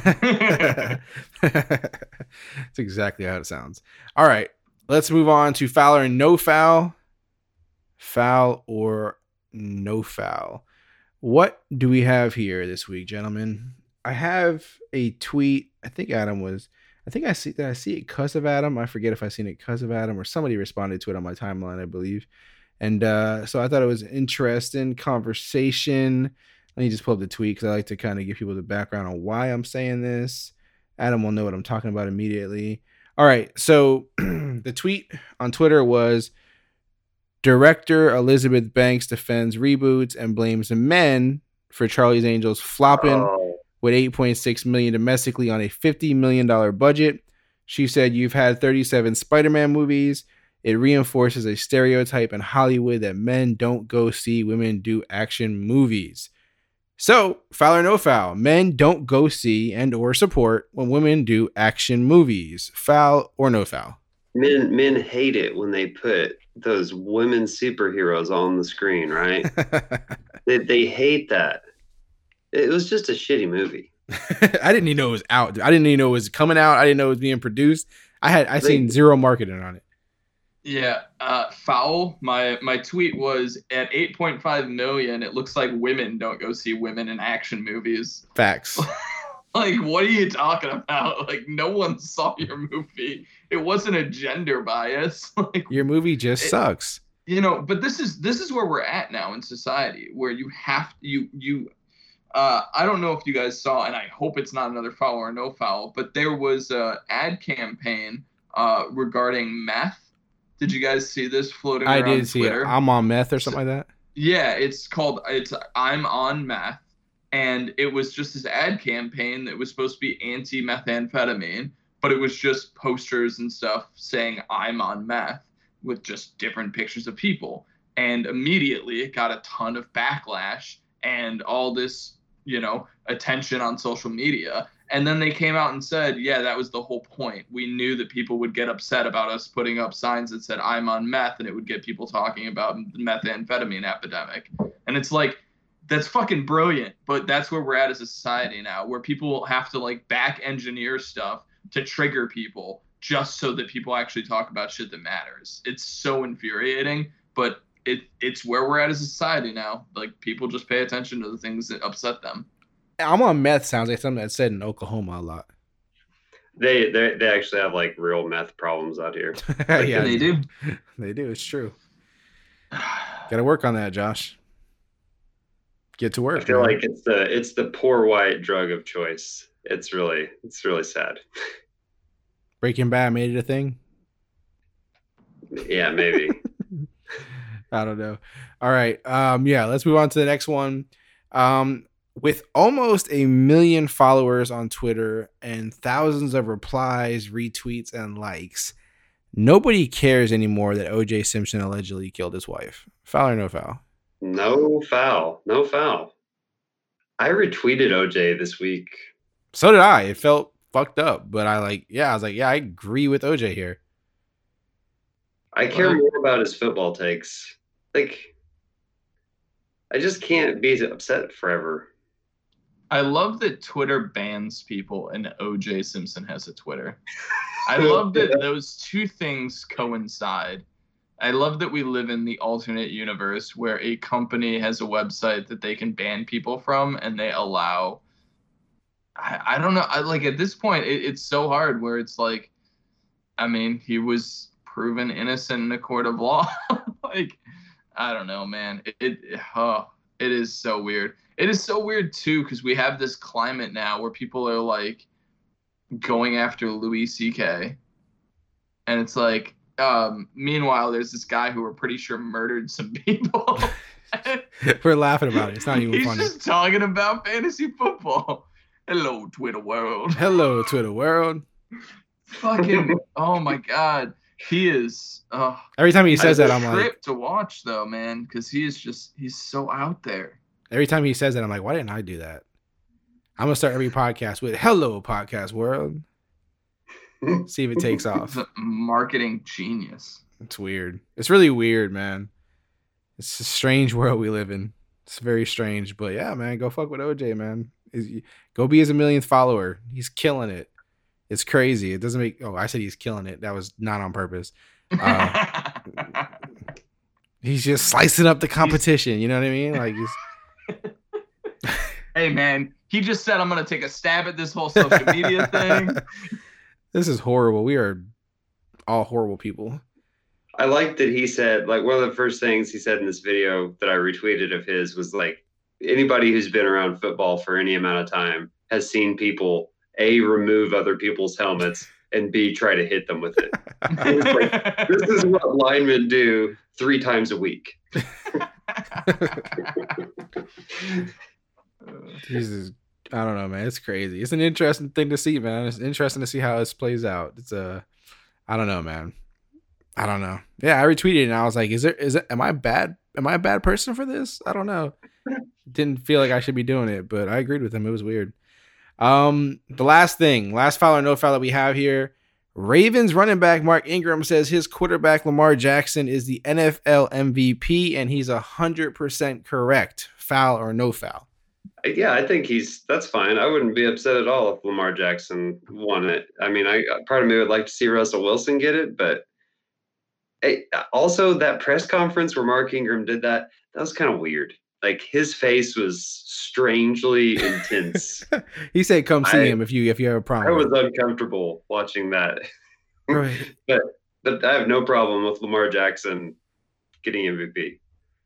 A: That's exactly how it sounds. All right, let's move on to foul or no foul. Foul or no foul. What do we have here this week, gentlemen? I have a tweet. I think Adam was. I think I see. Did I see it because of Adam? I forget if I seen it because of Adam or somebody responded to it on my timeline, I believe. And uh, so I thought it was an interesting conversation. Let me just pull up the tweet because I like to kind of give people the background on why I'm saying this. Adam will know what I'm talking about immediately. All right. So the tweet on Twitter was, director Elizabeth Banks defends reboots and blames the men for Charlie's Angels flopping
B: Oh,
A: with eight point six million dollars domestically on a fifty million dollars budget. She said, you've had thirty-seven Spider-Man movies. It reinforces a stereotype in Hollywood that men don't go see women do action movies. So, foul or no foul, men don't go see and or support when women do action movies. Foul or no foul?
B: men men hate it when they put those women superheroes on the screen, right? they, they hate that. It was just a shitty movie.
A: I didn't even know it was out. I didn't even know it was coming out. I didn't know it was being produced. I had I seen zero marketing on it.
C: Yeah, uh, foul. My my tweet was at eight point five million. It looks like women don't go see women in action movies.
A: Facts.
C: Like, what are you talking about? Like, no one saw your movie. It wasn't a gender bias. Like,
A: Your movie just
C: It-
A: sucks.
C: you know, but this is this is where we're at now in society, where you have you you. Uh, I don't know if you guys saw, and I hope it's not another foul or no foul, but there was a ad campaign uh, regarding meth. Did you guys see this floating
A: I
C: around
A: did see
C: Twitter?
A: it. I'm on meth or something like that.
C: Yeah, it's called it's I'm on meth, and it was just this ad campaign that was supposed to be anti-methamphetamine, but it was just posters and stuff saying I'm on meth with just different pictures of people, and immediately it got a ton of backlash and all this, you know, attention on social media. And then they came out and said, yeah, that was the whole point. We knew that people would get upset about us putting up signs that said I'm on meth, and it would get people talking about the methamphetamine epidemic. And it's like, that's fucking brilliant. But that's where we're at as a society now, where people have to like back engineer stuff to trigger people just so that people actually talk about shit that matters. It's so infuriating, but it it's where we're at as a society now. Like, people just pay attention to the things that upset them.
A: I'm on meth sounds like something that's said in Oklahoma a lot.
B: They they they actually have like real meth problems out here.
A: Yeah,
C: they do.
A: They do. It's true. Got to work on that, Josh. Get to work.
B: I feel
A: man.
B: like it's the it's the poor white drug of choice. It's really it's really sad.
A: Breaking Bad made it a thing.
B: Yeah, maybe.
A: I don't know. All right. Um, yeah, let's move on to the next one. Um, with almost a million followers on Twitter and thousands of replies, retweets, and likes, Nobody cares anymore that O J Simpson allegedly killed his wife. Foul or no foul?
B: No foul. No foul. I retweeted O J this week.
A: So did I. It felt fucked up, but I like, yeah, I was like, yeah, I agree with O J here.
B: I care more about his football takes. Like, I just can't be upset forever.
C: I love that Twitter bans people and O J Simpson has a Twitter. I love that those two things coincide. I love that we live in the alternate universe where a company has a website that they can ban people from, and they allow. I, I don't know. I like at this point, it, it's so hard where it's like, I mean, he was proven innocent in a court of law. Like, I don't know, man. It, it oh, it is so weird. It is so weird too because we have this climate now where people are like going after Louis C K, and it's like. Um, meanwhile, there's this guy who we're pretty sure murdered some people.
A: We're laughing about it. It's not even
C: He's
A: funny.
C: He's just talking about fantasy football. Hello, Twitter world.
A: Hello, Twitter world.
C: Fucking, oh my God. He is. Uh,
A: Every time he says that, I'm
C: trip
A: like.
C: to watch, though, man, because he is just, he's so out there.
A: Every time he says that, I'm like, why didn't I do that? I'm going to start every podcast with, hello, podcast world. See if it takes off.
C: He's a marketing genius.
A: It's weird. It's really weird, man. It's a strange world we live in. It's very strange. But yeah, man, go fuck with O J, man. Go be his a millionth follower. He's killing it. It's crazy. It doesn't make... Oh, I said he's killing it. That was not on purpose. Uh, he's just slicing up the competition. You know what I mean? Like, he's...
C: Hey, man. He just said, I'm going to take a stab at this whole social media thing.
A: This is horrible. We are all horrible people.
B: I like that he said, like, one of the first things he said in this video that I retweeted of his was like, anybody who's been around football for any amount of time has seen people, A, remove other people's helmets, and B, try to hit them with it. It's like, this is what linemen do three times a week.
A: Jesus. I don't know, man. It's crazy. It's an interesting thing to see, man. It's interesting to see how this plays out. It's a, I don't know, man. I don't know. Yeah, I retweeted it and I was like, is there, is it, am I bad? Am I a bad person for this? I don't know. Didn't feel like I should be doing it, but I agreed with him. It was weird. Um, the last thing, last foul or no foul that we have here, Ravens running back Mark Ingram says his quarterback Lamar Jackson is the N F L M V P and he's a hundred percent correct. Foul or no foul?
B: Yeah, I think he's that's fine. I wouldn't be upset at all if Lamar Jackson won it. I mean, I part of me would like to see Russell Wilson get it, but hey, also that press conference where Mark Ingram did that, that was kind of weird. Like his face was strangely intense.
A: He said, "Come see
B: I,
A: him if you if you have a problem."
B: I was uncomfortable watching that.
A: Right.
B: but but I have no problem with Lamar Jackson getting M V P.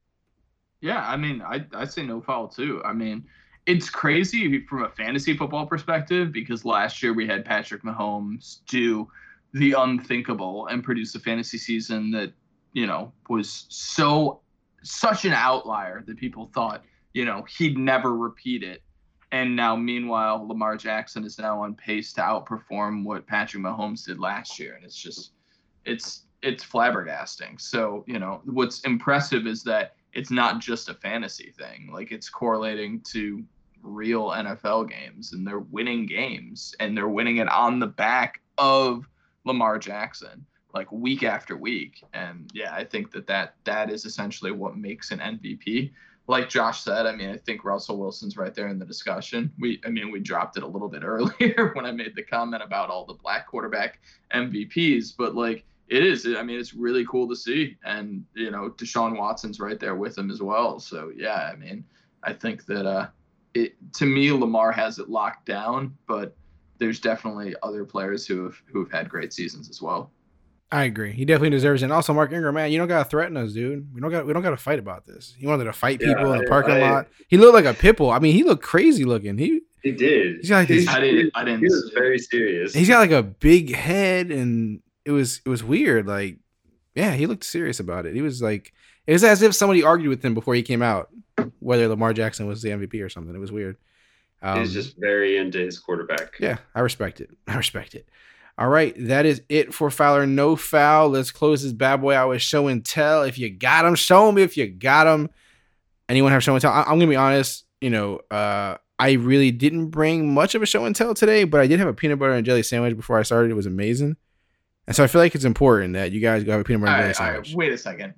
C: Yeah, I mean, I I say no foul too. I mean. It's crazy from a fantasy football perspective because last year we had Patrick Mahomes do the unthinkable and produce a fantasy season that, you know, was so such an outlier that people thought, you know, he'd never repeat it. And now, meanwhile, Lamar Jackson is now on pace to outperform what Patrick Mahomes did last year. And it's just, it's, it's flabbergasting. So, you know, what's impressive is that it's not just a fantasy thing. Like it's correlating to real N F L games and they're winning games and they're winning it on the back of Lamar Jackson, like week after week. And yeah, I think that that, that is essentially what makes an M V P. Like Josh said, I mean, I think Russell Wilson's right there in the discussion. We, I mean, we dropped it a little bit earlier when I made the comment about all the black quarterback M V Ps, but like, it is. I mean, it's really cool to see. And, you know, Deshaun Watson's right there with him as well. So, yeah, I mean, I think that uh, it, to me, Lamar has it locked down, but there's definitely other players who have, who have had great seasons as well.
A: I agree. He definitely deserves it. And also, Mark Ingram, man, you don't got to threaten us, dude. We don't got we don't got to fight about this. He wanted to fight people yeah, in the parking I, lot. He looked like a pit bull. I mean, he looked crazy looking. He
B: He did.
A: He's got like this,
C: I didn't. I didn't.
B: He was very serious.
A: He's got like a big head and It was it was weird. Like, yeah, he looked serious about it. He was like, it was as if somebody argued with him before he came out, whether Lamar Jackson was the M V P or something. It was weird.
B: Um, He's just very into his quarterback.
A: Yeah, I respect it. I respect it. All right, that is it for Foul or No Foul. Let's close this bad boy out with show and tell. If you got them, show me if you got them. Anyone have show and tell? I- I'm going to be honest. You know, uh, I really didn't bring much of a show and tell today, but I did have a peanut butter and jelly sandwich before I started. It was amazing. And so I feel like it's important that you guys go have a peanut butter and jelly
C: All right, all
A: sandwich.
C: right, wait a second.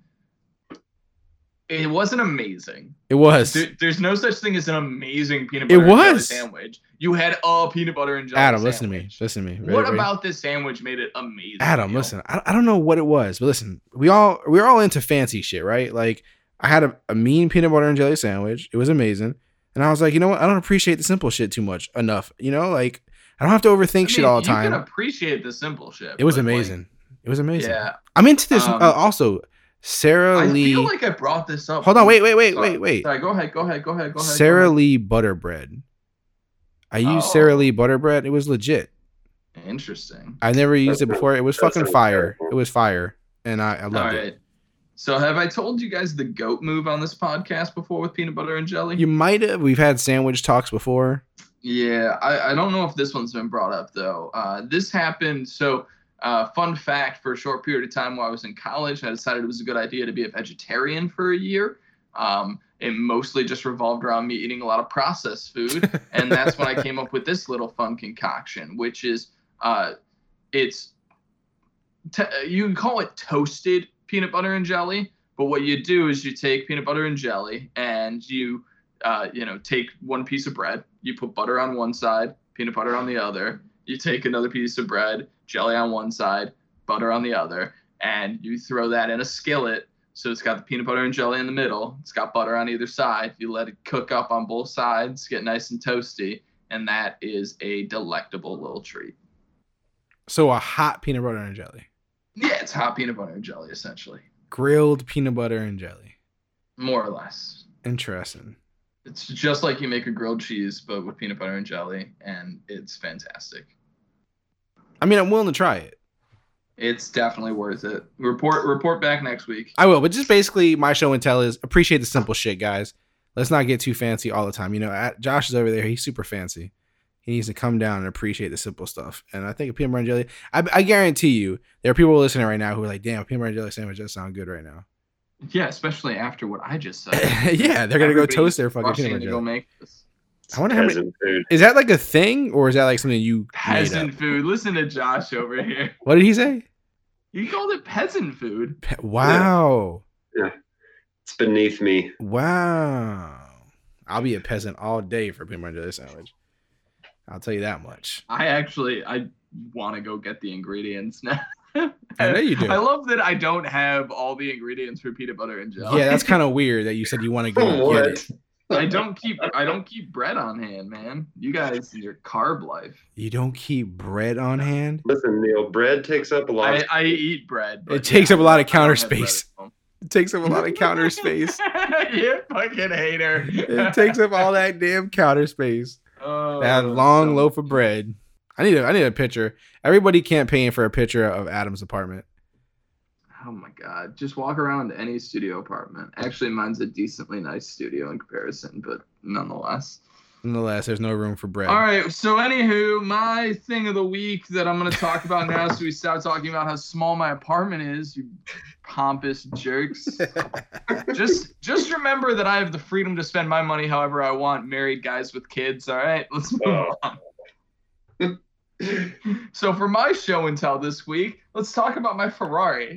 C: It wasn't amazing.
A: It was.
C: There, there's no such thing as an amazing peanut
A: It
C: butter and jelly
A: was.
C: sandwich. You had a peanut butter and jelly
A: Adam,
C: sandwich.
A: listen to me. Listen to me. Ready,
C: What
A: ready?
C: about this sandwich made it amazing?
A: Adam,
C: Neil?
A: listen. I, I don't know what it was, but listen, we all we're all into fancy shit, right? Like I had a, a mean peanut butter and jelly sandwich. It was amazing. And I was like, you know what? I don't appreciate the simple shit too much enough. You know, like I don't have to overthink
C: I
A: shit
C: mean,
A: all the time.
C: You can appreciate the simple shit.
A: It was
C: but, like,
A: amazing. It was amazing.
C: yeah.
A: I'm into this.
C: Um,
A: uh, also, Sarah
C: I
A: Lee.
C: feel like I brought this up.
A: Hold on, wait, wait, wait,
C: Sorry.
A: wait, wait.
C: Sorry, go ahead, go ahead, go ahead, go ahead.
A: Sarah
C: go ahead.
A: Lee Butterbread. I used
C: Oh.
A: Sarah Lee Butterbread. It was legit.
C: Interesting.
A: I never used it
B: That's
A: before. It was
B: that
A: fucking
B: sounds
A: fire.
B: terrible.
A: It was fire, and I, I
C: All
A: loved
C: right.
A: it.
C: So have I told you guys the goat move on this podcast before with peanut butter and jelly?
A: You might have. We've had sandwich talks before.
C: Yeah, I, I don't know if this one's been brought up though. Uh, this happened. So, uh, fun fact: for a short period of time while I was in college, I decided it was a good idea to be a vegetarian for a year. Um, it mostly just revolved around me eating a lot of processed food, and that's when I came up with this little fun concoction, which is uh, it's t- you can call it toasted peanut butter and jelly, but what you do is you take peanut butter and jelly and you uh, you know take one piece of bread, you put butter on one side, peanut butter on the other, you take another piece of bread, jelly on one side, butter on the other, and you throw that in a skillet. So it's got the peanut butter and jelly in the middle, it's got butter on either side, you let it cook up on both sides, get nice and toasty, and that is a delectable little treat.
A: So a hot peanut butter and jelly,
C: Yeah, it's hot peanut butter and jelly, essentially.
A: grilled peanut butter and jelly.
C: More or less.
A: Interesting.
C: It's just like you make a grilled cheese, but with peanut butter and jelly, and it's fantastic.
A: I mean, I'm willing to try it.
C: It's definitely worth it. Report report back next week.
A: I will, but just basically my show and tell is appreciate the simple shit, guys. Let's not get too fancy all the time. You know, at, Josh is over there. He's super fancy. He needs to come down and appreciate the simple stuff. And I think a peanut butter and jelly, I, I guarantee you, there are people listening right now who are like, damn, a peanut butter and jelly sandwich does sound good right now.
C: Yeah, especially after what I just said.
A: Yeah, they're going to go
C: Everybody's
A: toast their fucking
C: rushing
A: peanut butter
C: to
A: and
C: go
A: jelly.
C: make this.
A: I wonder how many,
B: Peasant food.
A: is that like a thing or is that like something you made
C: Peasant
A: up?
C: food. Listen to Josh over here.
A: What did he say?
C: He called it peasant food.
A: Pe- wow.
B: It's beneath me.
A: Wow. I'll be a peasant all day for a peanut butter and jelly sandwich. I'll tell you that much.
C: I actually I want to go get the ingredients now.
A: I know you do.
C: I love that I don't have all the ingredients for peanut butter and jelly.
A: Yeah, that's kind of weird that you said you want to go and
B: What?
A: get it.
C: I don't keep I don't keep bread on hand, man. You guys, your carb life.
A: You don't keep bread on hand?
B: Listen, Neil, bread takes up a lot.
C: I,
B: of
C: I eat bread. but
A: It takes
C: yeah,
A: up a lot of
C: I don't
A: counter
C: have bread
A: space.
C: at home.
A: It takes up a lot of counter space.
C: You fucking hater.
A: It takes up all that damn counter space.
C: Oh,
A: That long
C: so-
A: loaf of bread. I need a I need a picture. Everybody campaign for a picture of Adam's apartment.
C: Oh my god. Just walk around any studio apartment. Actually, mine's a decently nice studio in comparison, but nonetheless.
A: Nonetheless, there's no room for bread.
C: All right. So, anywho, my thing of the week that I'm going to talk about now, so we start talking about how small my apartment is, you pompous jerks. just, just remember that I have the freedom to spend my money however I want. Married guys with kids. All right. Let's move
B: Oh.
C: on. So, for my show and tell this week, let's talk about my Ferrari.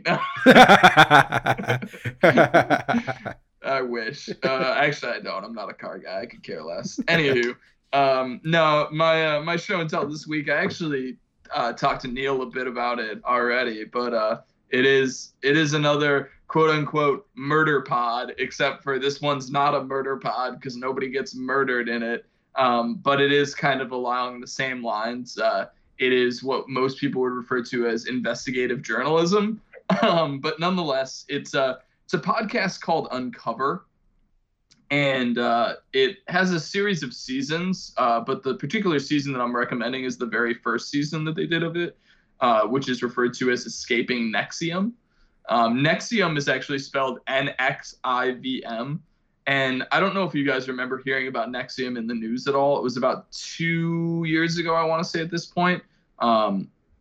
C: I wish. Uh, actually, I don't. I'm not a car guy. I could care less. Anywho, um, no, my uh, my show and tell this week. I actually uh, talked to Neil a bit about it already, but uh, it is it is another quote unquote murder pod. Except for this one's not a murder pod because nobody gets murdered in it. Um, but it is kind of along the same lines. Uh, it is what most people would refer to as investigative journalism. Um, but nonetheless, it's a it's a podcast called Uncover, and uh, it has a series of seasons. Uh, but the particular season that I'm recommending is the very first season that they did of it, uh, which is referred to as Escaping Nexium. Um, Nexium is actually spelled N X I V M. And I don't know if you guys remember hearing about Nexium in the news at all. It was about two years ago, I want to say at this point. Um,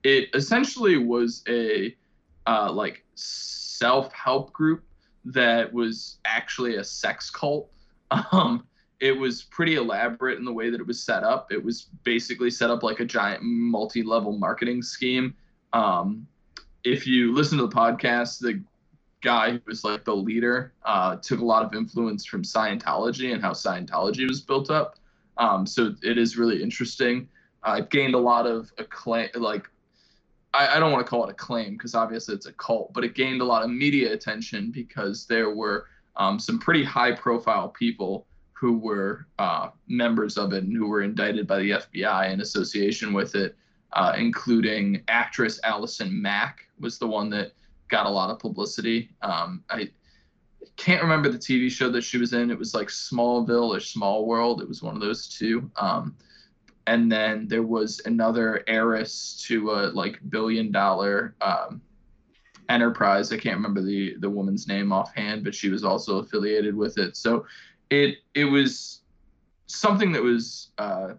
C: it essentially was a uh, like self-help group that was actually a sex cult. Um, it was pretty elaborate in the way that it was set up. It was basically set up like a giant multi-level marketing scheme. Um, if you listen to the podcast, the guy who was like the leader uh, took a lot of influence from Scientology and how Scientology was built up. Um, so it is really interesting. Uh, it gained a lot of acclaim, like I, I don't want to call it acclaim because obviously it's a cult, but it gained a lot of media attention because there were um, some pretty high profile people who were uh, members of it and who were indicted by the F B I in association with it, uh, including actress Allison Mack was the one that got a lot of publicity. Um, I can't remember the T V show that she was in. It was like Smallville or Small World. It was one of those two. Um, and then there was another heiress to a like billion dollar um, enterprise. I can't remember the the woman's name offhand, but she was also affiliated with it. So it it was something that was uh,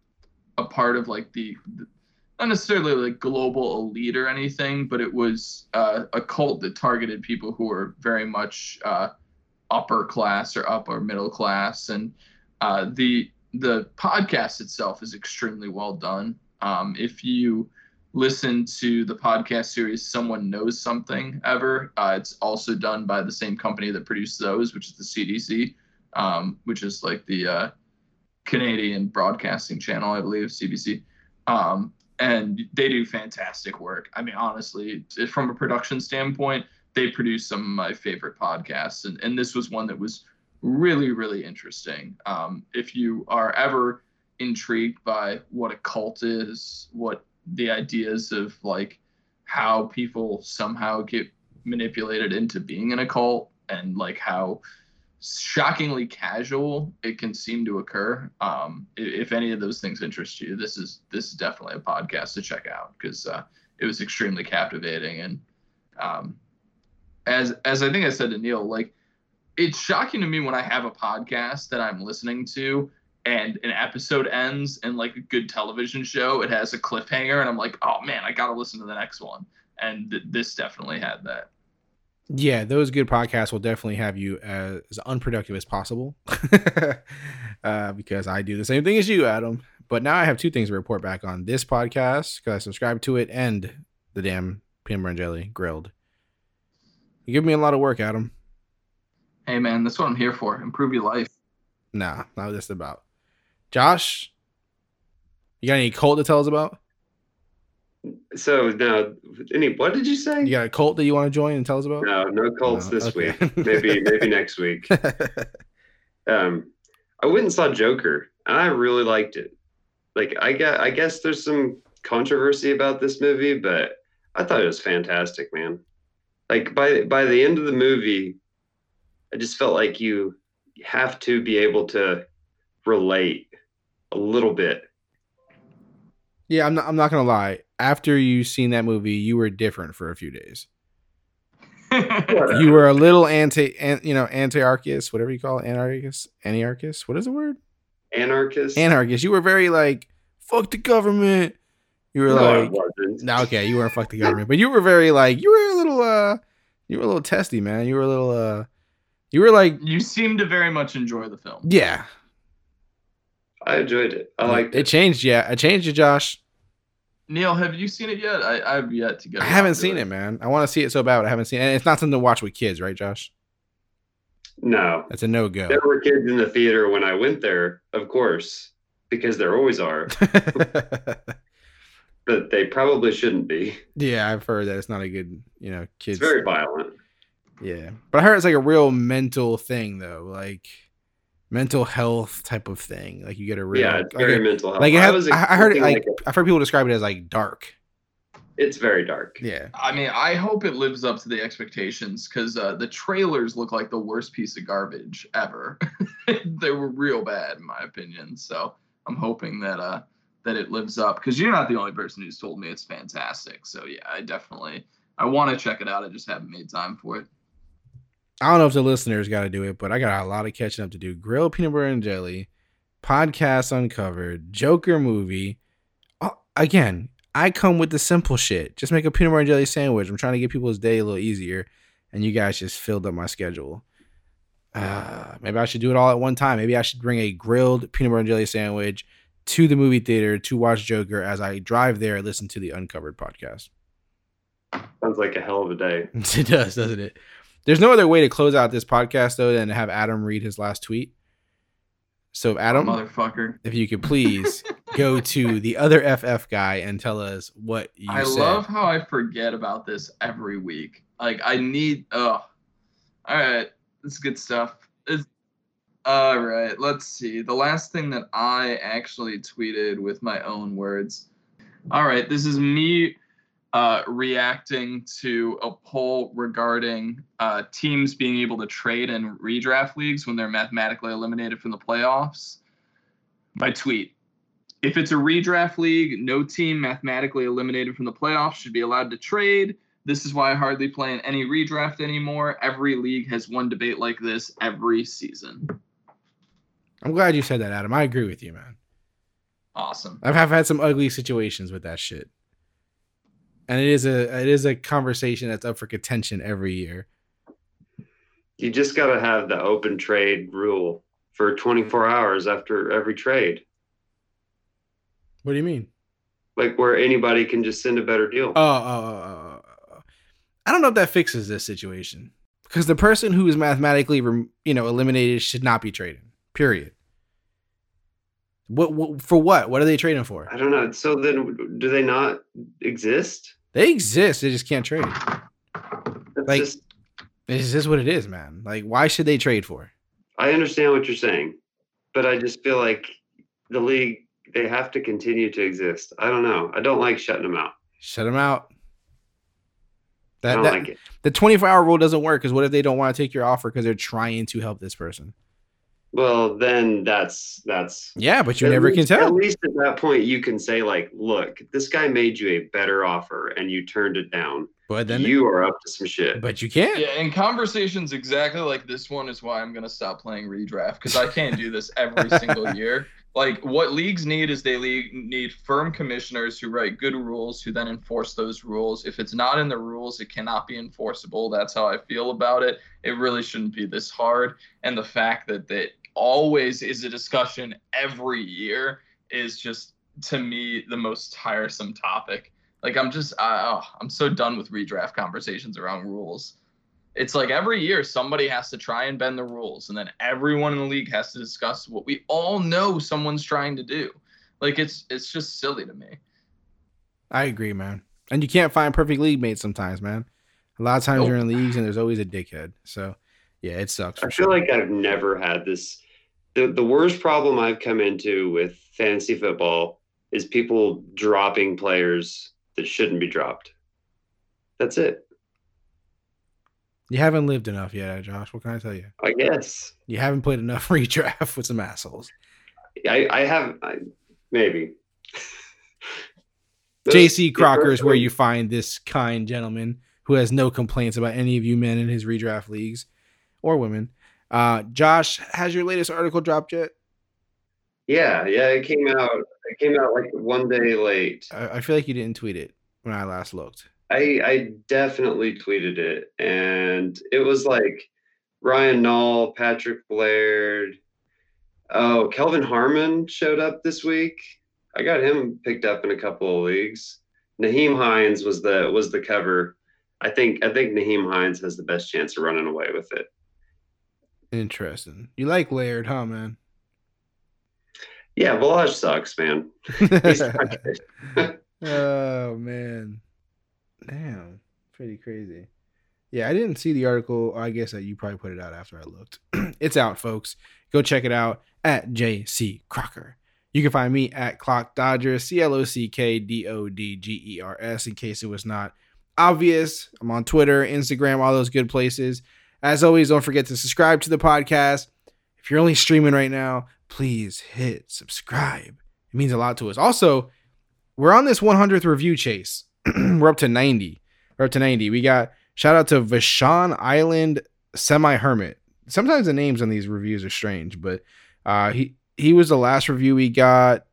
C: a part of like the, the not necessarily like global elite or anything, but it was uh, a cult that targeted people who were very much uh, upper class or upper middle class. And uh, the the podcast itself is extremely well done. Um, if you listen to the podcast series Someone Knows Something Ever, uh, it's also done by the same company that produced those, which is the C D C, um, which is like the uh, Canadian Broadcasting Channel, I believe, C B C. Um, and they do fantastic work. I mean, honestly, from a production standpoint, they produce some of my favorite podcasts. And, and this was one that was really, really interesting. Um, if you are ever intrigued by what a cult is, what the ideas of like how people somehow get manipulated into being in a cult and like how shockingly casual it can seem to occur. Um, if any of those things interest you, this is this is definitely a podcast to check out because uh, it was extremely captivating. And um, as as I think I said to Neil, like it's shocking to me when I have a podcast that I'm listening to and an episode ends and like a good television show, it has a cliffhanger and I'm like, oh man, I got to listen to the next one. And th- this definitely had that.
A: Yeah, those good podcasts will definitely have you as, as unproductive as possible uh, because I do the same thing as you, Adam. But now I have two things to report back on this podcast because I subscribe to it and the damn peanut butter and jelly grilled. You give me a lot of work, Adam.
C: Hey, man, that's what I'm here for. Improve your life.
A: Nah, not what this is about. Josh, you got any cult to tell us about?
B: So now, any what did you say?
A: You got a cult that you want to join and tell us about?
B: No, no cults
A: No,
B: this
A: okay.
B: week. Maybe maybe next week. Um, I went and saw Joker, and I really liked it. Like I got, I guess there's some controversy about this movie, but I thought it was fantastic, man. Like by by the end of the movie, I just felt like you have to be able to relate a little bit.
A: Yeah, I'm not. I'm not gonna lie. After you seen that movie, you were different for a few days. You were a little anti, an, you know, anti-archist, whatever you call it, anarchist, anarchist. What is the word?
B: Anarchist.
A: Anarchist. You were very like, fuck the government. You were
B: No,
A: like,
B: I wasn't.
A: no, okay, you weren't fuck the government, but you were very like, you were a little, uh, you were a little testy, man. You were a little, uh, you were like,
C: You seem to very much enjoy the film.
A: yeah.
B: I enjoyed it. I liked
A: it.
B: it.
A: changed, yeah. I changed it, Josh.
C: Neil, have you seen it yet? I, I've yet to get.
A: I haven't
C: around to
A: seen it, man. I want to see it so bad, but I haven't seen it. And it's not something to watch with kids, right, Josh?
B: No,
A: That's a no-go.
B: there were kids in the theater when I went there, of course, because there always are. But they probably shouldn't be.
A: Yeah, I've heard that it's not a good, you know, kids.
B: It's very violent.
A: Yeah, but I heard it's like a real mental thing, though, like mental health type of thing. Like you get a real,
B: Yeah, it's
A: like
B: very
A: a-
B: mental health.
A: Like it
B: I
A: has,
B: was
A: I I heard it
B: expecting,
A: like
B: a-
A: I've heard people describe it as like dark.
B: it's very dark.
A: Yeah,
C: I mean, I hope it lives up to the expectations because uh, the trailers look like the worst piece of garbage ever. They were real bad, in my opinion. So I'm hoping that uh that it lives up because you're not the only person who's told me it's fantastic. So yeah, I definitely I want to check it out. I just haven't made time for it.
A: I don't know if the listeners got to do it, but I got a lot of catching up to do. Grilled peanut butter and jelly, podcast uncovered, Joker movie. Oh, again, I come with the simple shit. Just make a peanut butter and jelly sandwich. I'm trying to get people's day a little easier, and you guys just filled up my schedule. Uh, maybe I should do it all at one time. Maybe I should bring a grilled peanut butter and jelly sandwich to the movie theater to watch Joker as I drive there and listen to the Uncovered podcast.
B: Sounds like a hell of a day.
A: It does, doesn't it? There's no other way to close out this podcast, though, than to have Adam read his last tweet. So, Adam,
C: motherfucker,
A: if you could please go to the other F F guy and tell us what you
C: I
A: said.
C: love how I forget about this every week. Like, I need, oh, all right, this is good stuff. It's, all right, let's see. The last thing that I actually tweeted with my own words. All right, this is me uh, reacting to a poll regarding uh, teams being able to trade in redraft leagues when they're mathematically eliminated from the playoffs. My tweet. If it's a redraft league, no team mathematically eliminated from the playoffs should be allowed to trade. This is why I hardly play in any redraft anymore. Every league has one debate like this every season.
A: I'm glad you said that, Adam. I agree with you, man.
C: Awesome.
A: I've, I've had some ugly situations with that shit. And it is a it is a conversation that's up for contention every year.
B: You just got to have the open trade rule for twenty-four hours after every trade.
A: What do you mean?
B: Like where anybody can just send a better deal.
A: Oh, oh, oh, oh. I don't know if that fixes this situation. Because the person who is mathematically, you know, eliminated should not be traded. Period. What, what for? What? What are they trading for?
B: I don't know. So then, do they not exist?
A: They exist. They just can't trade.
B: That's
A: Like,
B: just,
A: it's just what it is, man. Like, why should they trade for?
B: I understand what you're saying, but I just feel like the league, they have to continue to exist. I don't know. I don't like shutting them out.
A: Shut them out.
B: I
A: That,
B: don't
A: that
B: like it.
A: the twenty-four hour rule doesn't work. Because what if they don't want to take your offer because they're trying to help this person?
B: Well, then that's that's.
A: Yeah, but you
B: at
A: never
B: least,
A: can tell.
B: At least at that point, you can say like, "Look, this guy made you a better offer, and you turned it down.
A: But then
B: you are up to some shit."
A: But you can't.
C: Yeah, and conversations exactly like this one is why I'm going to stop playing redraft because I can't do this every single year. Like, what leagues need is they league need firm commissioners who write good rules, who then enforce those rules. If it's not in the rules, it cannot be enforceable. That's how I feel about it. It really shouldn't be this hard. And the fact that that always is a discussion every year is just, to me, the most tiresome topic. Like, I'm just, I, oh, I'm so done with redraft conversations around rules. It's like every year somebody has to try and bend the rules, and then everyone in the league has to discuss what we all know someone's trying to do. Like, it's it's just silly to me.
A: I agree, man. And you can't find perfect league mates sometimes, man. A lot of times
B: Nope.
A: you're in leagues and there's always a dickhead. So, yeah, it sucks. For
B: I feel
A: sure.
B: like I've never had this. The, the worst problem I've come into with fantasy football is people dropping players that shouldn't be dropped. That's it.
A: You haven't lived enough yet, Josh. What can I tell you?
B: I guess.
A: You haven't played enough redraft with some assholes.
B: I, I have, I, maybe.
A: J C Crocker is
B: Those-
A: where you find this kind gentleman who has no complaints about any of you men in his redraft leagues or women. Uh, Josh, has your latest article dropped yet?
B: Yeah, yeah, it came out. It came out like one day late.
A: I, I feel like you didn't tweet it when I last looked.
B: I I definitely tweeted it, and it was like Ryan Nall, Patrick Blaird. Oh, Kelvin Harmon showed up this week. I got him picked up in a couple of leagues. Naheem Hines was the was the cover. I think I think Naheem Hines has the best chance of running away with it.
A: Interesting. You like Laird, huh, man?
B: Yeah, Volage sucks, man. He's not good.
A: Oh man, damn, pretty crazy. Yeah, I didn't see the article. I guess that you probably put it out after I looked. It's out, folks. Go check it out at J C Crocker. You can find me at Clock Dodgers, C L O C K D O D G E R S, in case it was not obvious. I'm on Twitter, Instagram, all those good places. As always, don't forget to subscribe to the podcast. If you're only streaming right now, please hit subscribe. It means a lot to us. Also, we're on this one hundredth review chase. We're up to ninety. We're up to ninety. We got shout out to Vashon Island Semi Hermit. Sometimes the names on these reviews are strange, but uh, he he was the last review we got.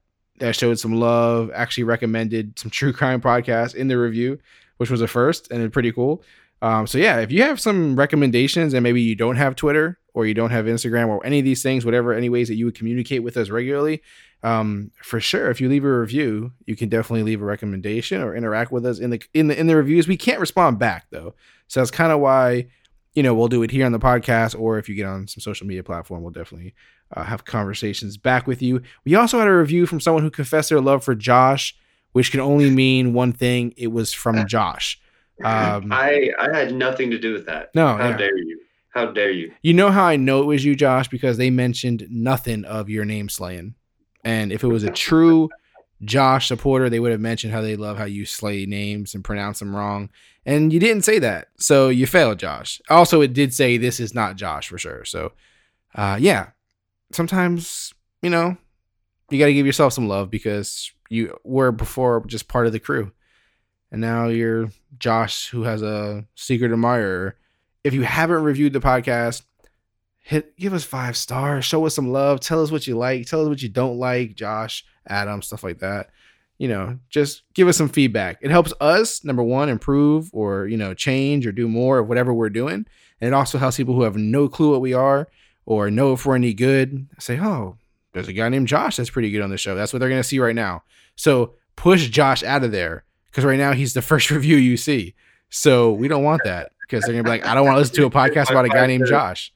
A: that showed some love, actually recommended some true crime podcasts in the review, which was a first and it's pretty cool. Um, so yeah, if you have some recommendations and maybe you don't have Twitter or you don't have Instagram or any of these things, whatever, any ways that you would communicate with us regularly, um, for sure, if you leave a review, you can definitely leave a recommendation or interact with us in the, in the, in the reviews. We can't respond back though. So that's kind of why, you know, we'll do it here on the podcast, or if you get on some social media platform, we'll definitely uh, have conversations back with you. We also had a review from someone who confessed their love for Josh, which can only mean one thing. It was from Josh. Um,
B: I I had nothing to do with that.
A: No,
B: How
A: yeah.
B: dare you? How dare you?
A: You know how I know it was you, Josh? Because they mentioned nothing of your name slaying. And if it was a true Josh supporter, they would have mentioned how they love how you slay names and pronounce them wrong. And you didn't say that. So you failed, Josh. Also, it did say this is not Josh for sure. So, uh, yeah, sometimes, you know, you got to give yourself some love because you were before just part of the crew. And now you're Josh, who has a secret admirer. If you haven't reviewed the podcast, hit give us five stars, show us some love, tell us what you like, tell us what you don't like, Josh, Adam, stuff like that. You know, just give us some feedback. It helps us, number one, improve or, you know, change or do more of whatever we're doing. And it also helps people who have no clue what we are or know if we're any good. Say, oh, there's a guy named Josh that's pretty good on the show. That's what they're going to see right now. So push Josh out of there because right now he's the first review you see. So we don't want that because they're going to be like, I don't want to listen to a podcast about a guy named Josh.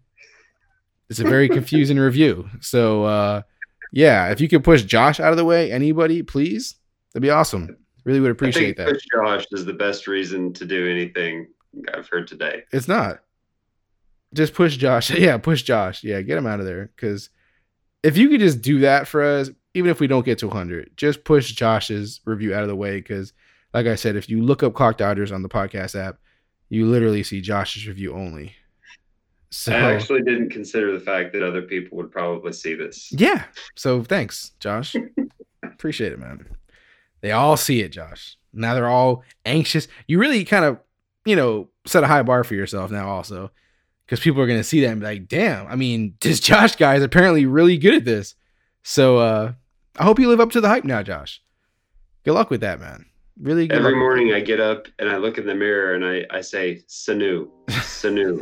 A: It's a very confusing review. So, uh, yeah, if you could push Josh out of the way, anybody, please, that'd be awesome. Really would appreciate
B: I think
A: that.
B: Push Josh is the best reason to do anything I've heard today.
A: It's not. Just push Josh. Yeah, push Josh. Yeah, get him out of there. Because if you could just do that for us, even if we don't get to one hundred, just push Josh's review out of the way. Because, like I said, if you look up Clock Dodgers on the podcast app, you literally see Josh's review only. So,
B: I actually didn't consider the fact that other people would probably see this.
A: Yeah. So thanks, Josh. Appreciate it, man. They all see it, Josh. Now they're all anxious. You really kind of, you know, set a high bar for yourself now also. Because people are going to see that and be like, damn, I mean, this Josh guy is apparently really good at this. So uh, I hope you live up to the hype now, Josh. Good luck with that, man. Really good.
B: Every
A: luck.
B: morning I get up and I look in the mirror and I, I say, Sanu, Sanu.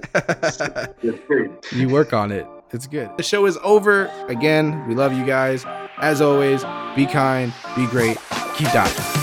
A: You work on it. It's good. The show is over. Again, we love you guys. As always, be kind, be great, keep dodging.